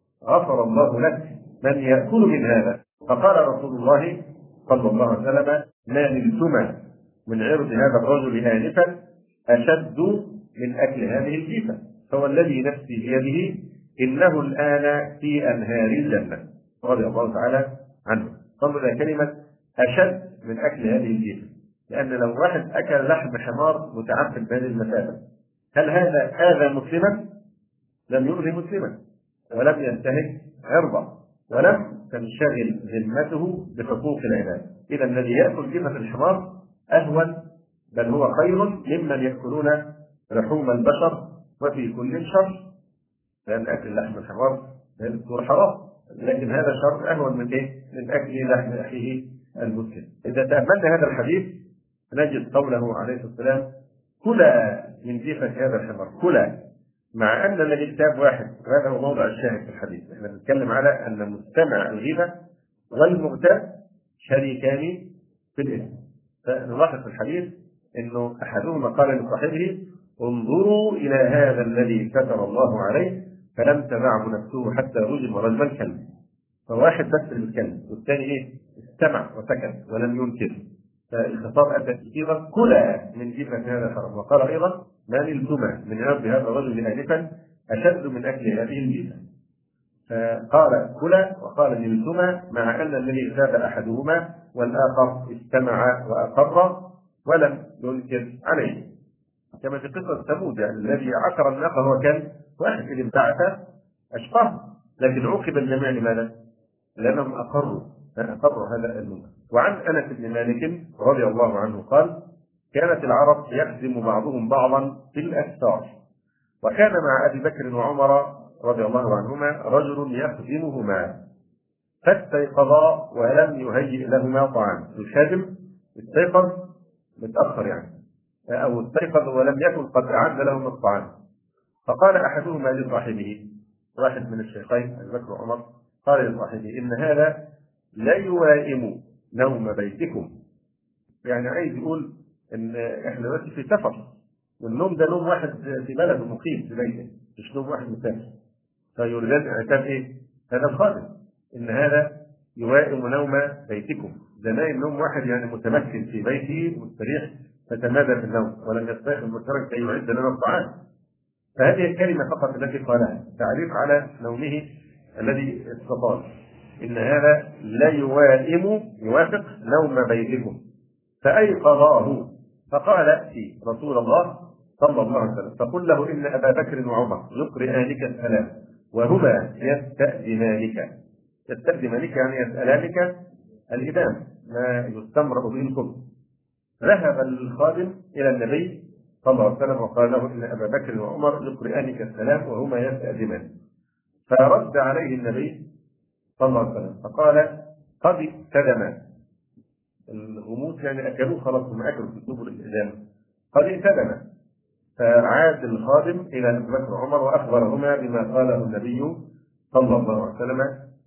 غفر الله لك، من يأكل من هذا؟ فقال رسول الله صلى الله عليه وسلم ما نلتما من عرض هذا الرجل آنفا أشد من أكل هذه الجيفة، فوالذي نفسي بيده إنه الآن في أنهار الجنة. رضي الله تعالى عنه. انظر إلى كلمة أشد من أكل هذه الجيفة، لأن لو واحد أكل لحم حمار متعفن بهذه المثابة، هل هذا آذى مسلما؟ لم يؤذي مسلما، ولم ينتهك عرضه، ولم تنشغل ذمته بحقوق العباد. إذا الذي يأكل جيفة الحمار أهون، بل هو خير ممن يأكلون لحوم البشر، وفي كل شر، لأن أكل لحم الحمار يذكر حرام، لكن هذا شر أهون من من أكل لحم أخيه المسلم. إذا تأملنا هذا الحديث نجد قوله عليه الصلاة والسلام كلا من جيفة هذا الحمار، كلا، مع أن الكتاب واحد، وهذا هو موضع الشاهد في الحديث. احنا بنتكلم على أن مستمع الغيبة والمغتاب شريكان في الإثم. فنلاحظ في الحديث أنه أحدهما قال لصاحبه انظروا إلى هذا الذي ستر الله عليه فلم تدعه نفسه حتى رجم رجم الكلب. فواحد بس الكلب، والثاني استمع وسكت ولم ينكر. فالخطاب أتى كثيرا كلا من جيفة هذا الحرام. وقال أيضا ما نلتما من عرض هذا الرجل آنفا أشد من أكل هذه الجيفة. فقال كلا وقال نلتما، مع أن الذي زاد أحدهما والآخر استمع وأقر ولم ينكر عليه. كما في قصة ثمود، يعني الذي عقر الناقة هو كان واحد اللي ابتعث أشقاه، لكن عوقب الجميع لماذا؟ لأنهم أقروا هذا المنكر. وعن أنس بن مالك رضي الله عنه قال كانت العرب يخدم بعضهم بعضا في الأسفار، وكان مع أبي بكر وعمر رضي الله عنهما رجل يخدمهما فاستيقظا ولم يهيئ لهما طعام. الخادم استيقظ متأخر يعني، أو استيقظ ولم يكن قد أعد لهم الطعام. فقال أحدهما لصاحبه، واحد من الشيخين أبي بكر وعمر، قال لصاحبه إن هذا لا يوائم نوم بيتكم. يعني عايز يقول إن إحنا دلوقتي في سفر، والنوم ده نوم واحد في بلد مقيم في بيته، مش نوم واحد مسافر. فيرجع عتاب هذا الخادم إن هذا يوائم نوم بيتكم، ده نايم نوم واحد يعني متمكن في بيته مستريح، فتمادى في النوم ولم يستيقظ مبكرا كي يعد لنا الطعام. فهذه الكلمة فقط التي قالها تعريف على نومه الذي استطال. إن هذا لا يوافق نوم بيتكم. فأيقظاه فقال ائتي رسول الله صلى الله عليه وسلم فقل له إن أبا بكر وعمر يقرئانك السلام وهما يستأذنانك يعني يسألانك الإدام ما يستمرأ به الخبز. ذهب الخادم إلى النبي صلى الله عليه وسلم وقال له إن أبا بكر وعمر يقرئانك السلام وهما يستأذنان. فرد عليه النبي صلى الله عليه وسلم فقال قد ائتدما. الغموس يعني أكلوه خلاص، هم أكلوا في دبر الإدام، قد ائتدما. فعاد الخادم إلى أبي بكر وعمر وأخبرهما بما قاله النبي صلى الله عليه وسلم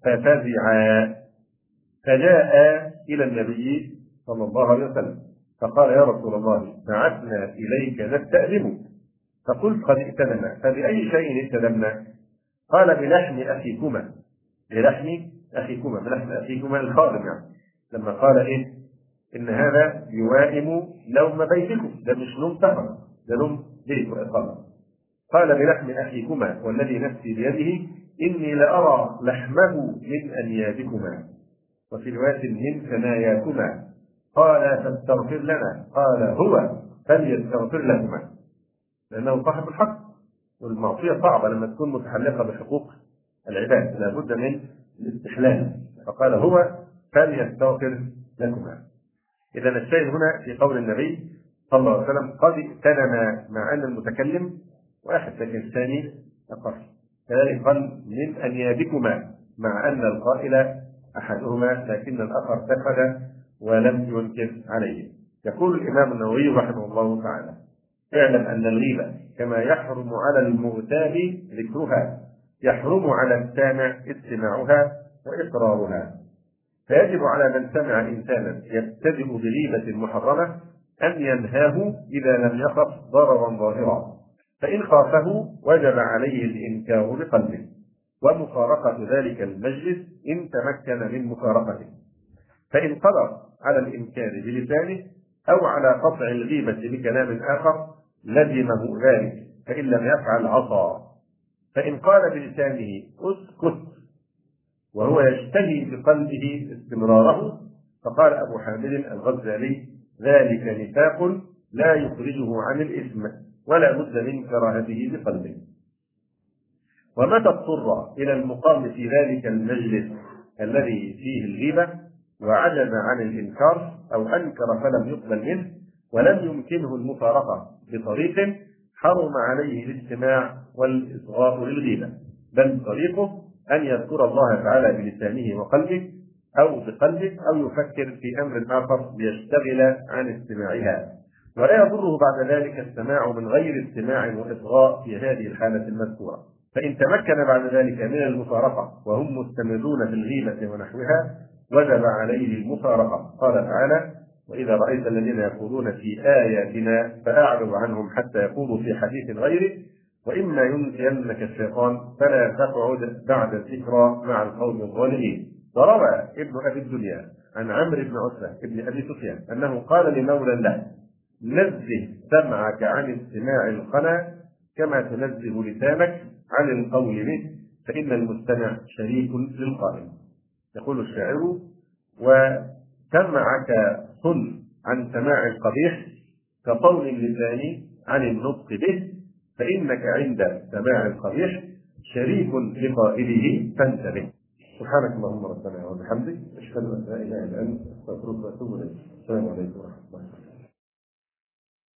ففزعا. فجاء إلى النبي صلى الله عليه وسلم فقال يا رسول الله بعثنا إليك نستأذنك. فقلت قد ائتدمنا. فبأي شيء ائتدمنا؟ قال بلحم أخيكما. بلحم أخيكما، بلحم أخيكما الخادم يعني. لما قال إيه؟ إن هذا يوائم لوم بيتكم، ده مش لوم سفر، ده لوم بيت وإقامة. قال بلحم أخيكما والذي نفسي بيده إني لأرى لحمه من أنيابكما وفي رواية من ثناياكما. قال فاستغفر لنا. قال هو فليستغفر لكما، لأنه صاحب الحق، والمعصية صعبة لما تكون متعلقة بحقوق العباد، لابد من الاستحلال. فقال هو فليستغفر لكما. إذا الشيء هنا في قول النبي صلى الله عليه وسلم قد ائتدم، مع أن المتكلم واحد لكن الثاني أقل. كذلك قال من أنيابكما، مع أن القائل أحدهما لكن الآخر سكت ولم ينكر عليه. يقول الإمام النووي رحمه الله تعالى اعلم أن الغيبة كما يحرم على المغتاب ذكرها يحرم على السامع استماعها وإقرارها. فيجب على من سمع إنسانا يبتدئ بغيبة محرمة أن ينهاه إذا لم يخف ضررا ظاهرا، فإن خافه وجب عليه الإنكار بقلبه ومفارقة ذلك المجلس إن تمكن من مفارقته. فإن قدر على الإنكار بلسانه أو على قطع الغيبة بكلام آخر لزمه ذلك، فإن لم يفعل عصى. فإن قال بلسانه اسكت وهو يشتهي بقلبه استمراره، فقال أبو حامد الغزالي ذلك نفاق لا يخرجه عن الإثم ولا بد من كراهته بقلبه. ومتى اضطر إلى المقام في ذلك المجلس الذي فيه الغيبة وعجز عن الإنكار أو أنكر فلم يقبل منه ولم يمكنه المفارقة بطريق، حرم عليه الاستماع والإصغاء للغيبة، بل طريقه أن يذكر الله تعالى بلسانه وقلبه أو بقلبه أو يفكر في أمر آخر ليشتغل عن استماعها، ولا يضره بعد ذلك السماع من غير استماع وإصغاء في هذه الحالة المذكورة. فإن تمكن بعد ذلك من المفارقة وهم مستمرون في الغيبة ونحوها وجب عليه المفارقة. قال تعالى وإذا رأيت الذين يقولون في آياتنا فأعرض عنهم حتى يقولوا في حديث غيره وإما ينسينك الشيطان فلا تقعد بعد الذكرى مع القوم الظالمين. وروى ابن أبي الدنيا عن عمرو بن عتبة ابن أبي سفيان أنه قال لمولى له نزه سمعك عن استماع القنا كما تنزه لسانك عن القول به فإن المستمع شريك للقائل. يقول الشاعر وسمعك صن عن سماع القبيح كطول اللسان عن النطق به فإنك عند سماع القبيح شريك لقائله فانتبه. سبحانك اللهم ربنا وبحمدك أشهد أن لا إله إلا أنت أستغفرك وأتوب إليك. السلام عليكم ورحمة الله.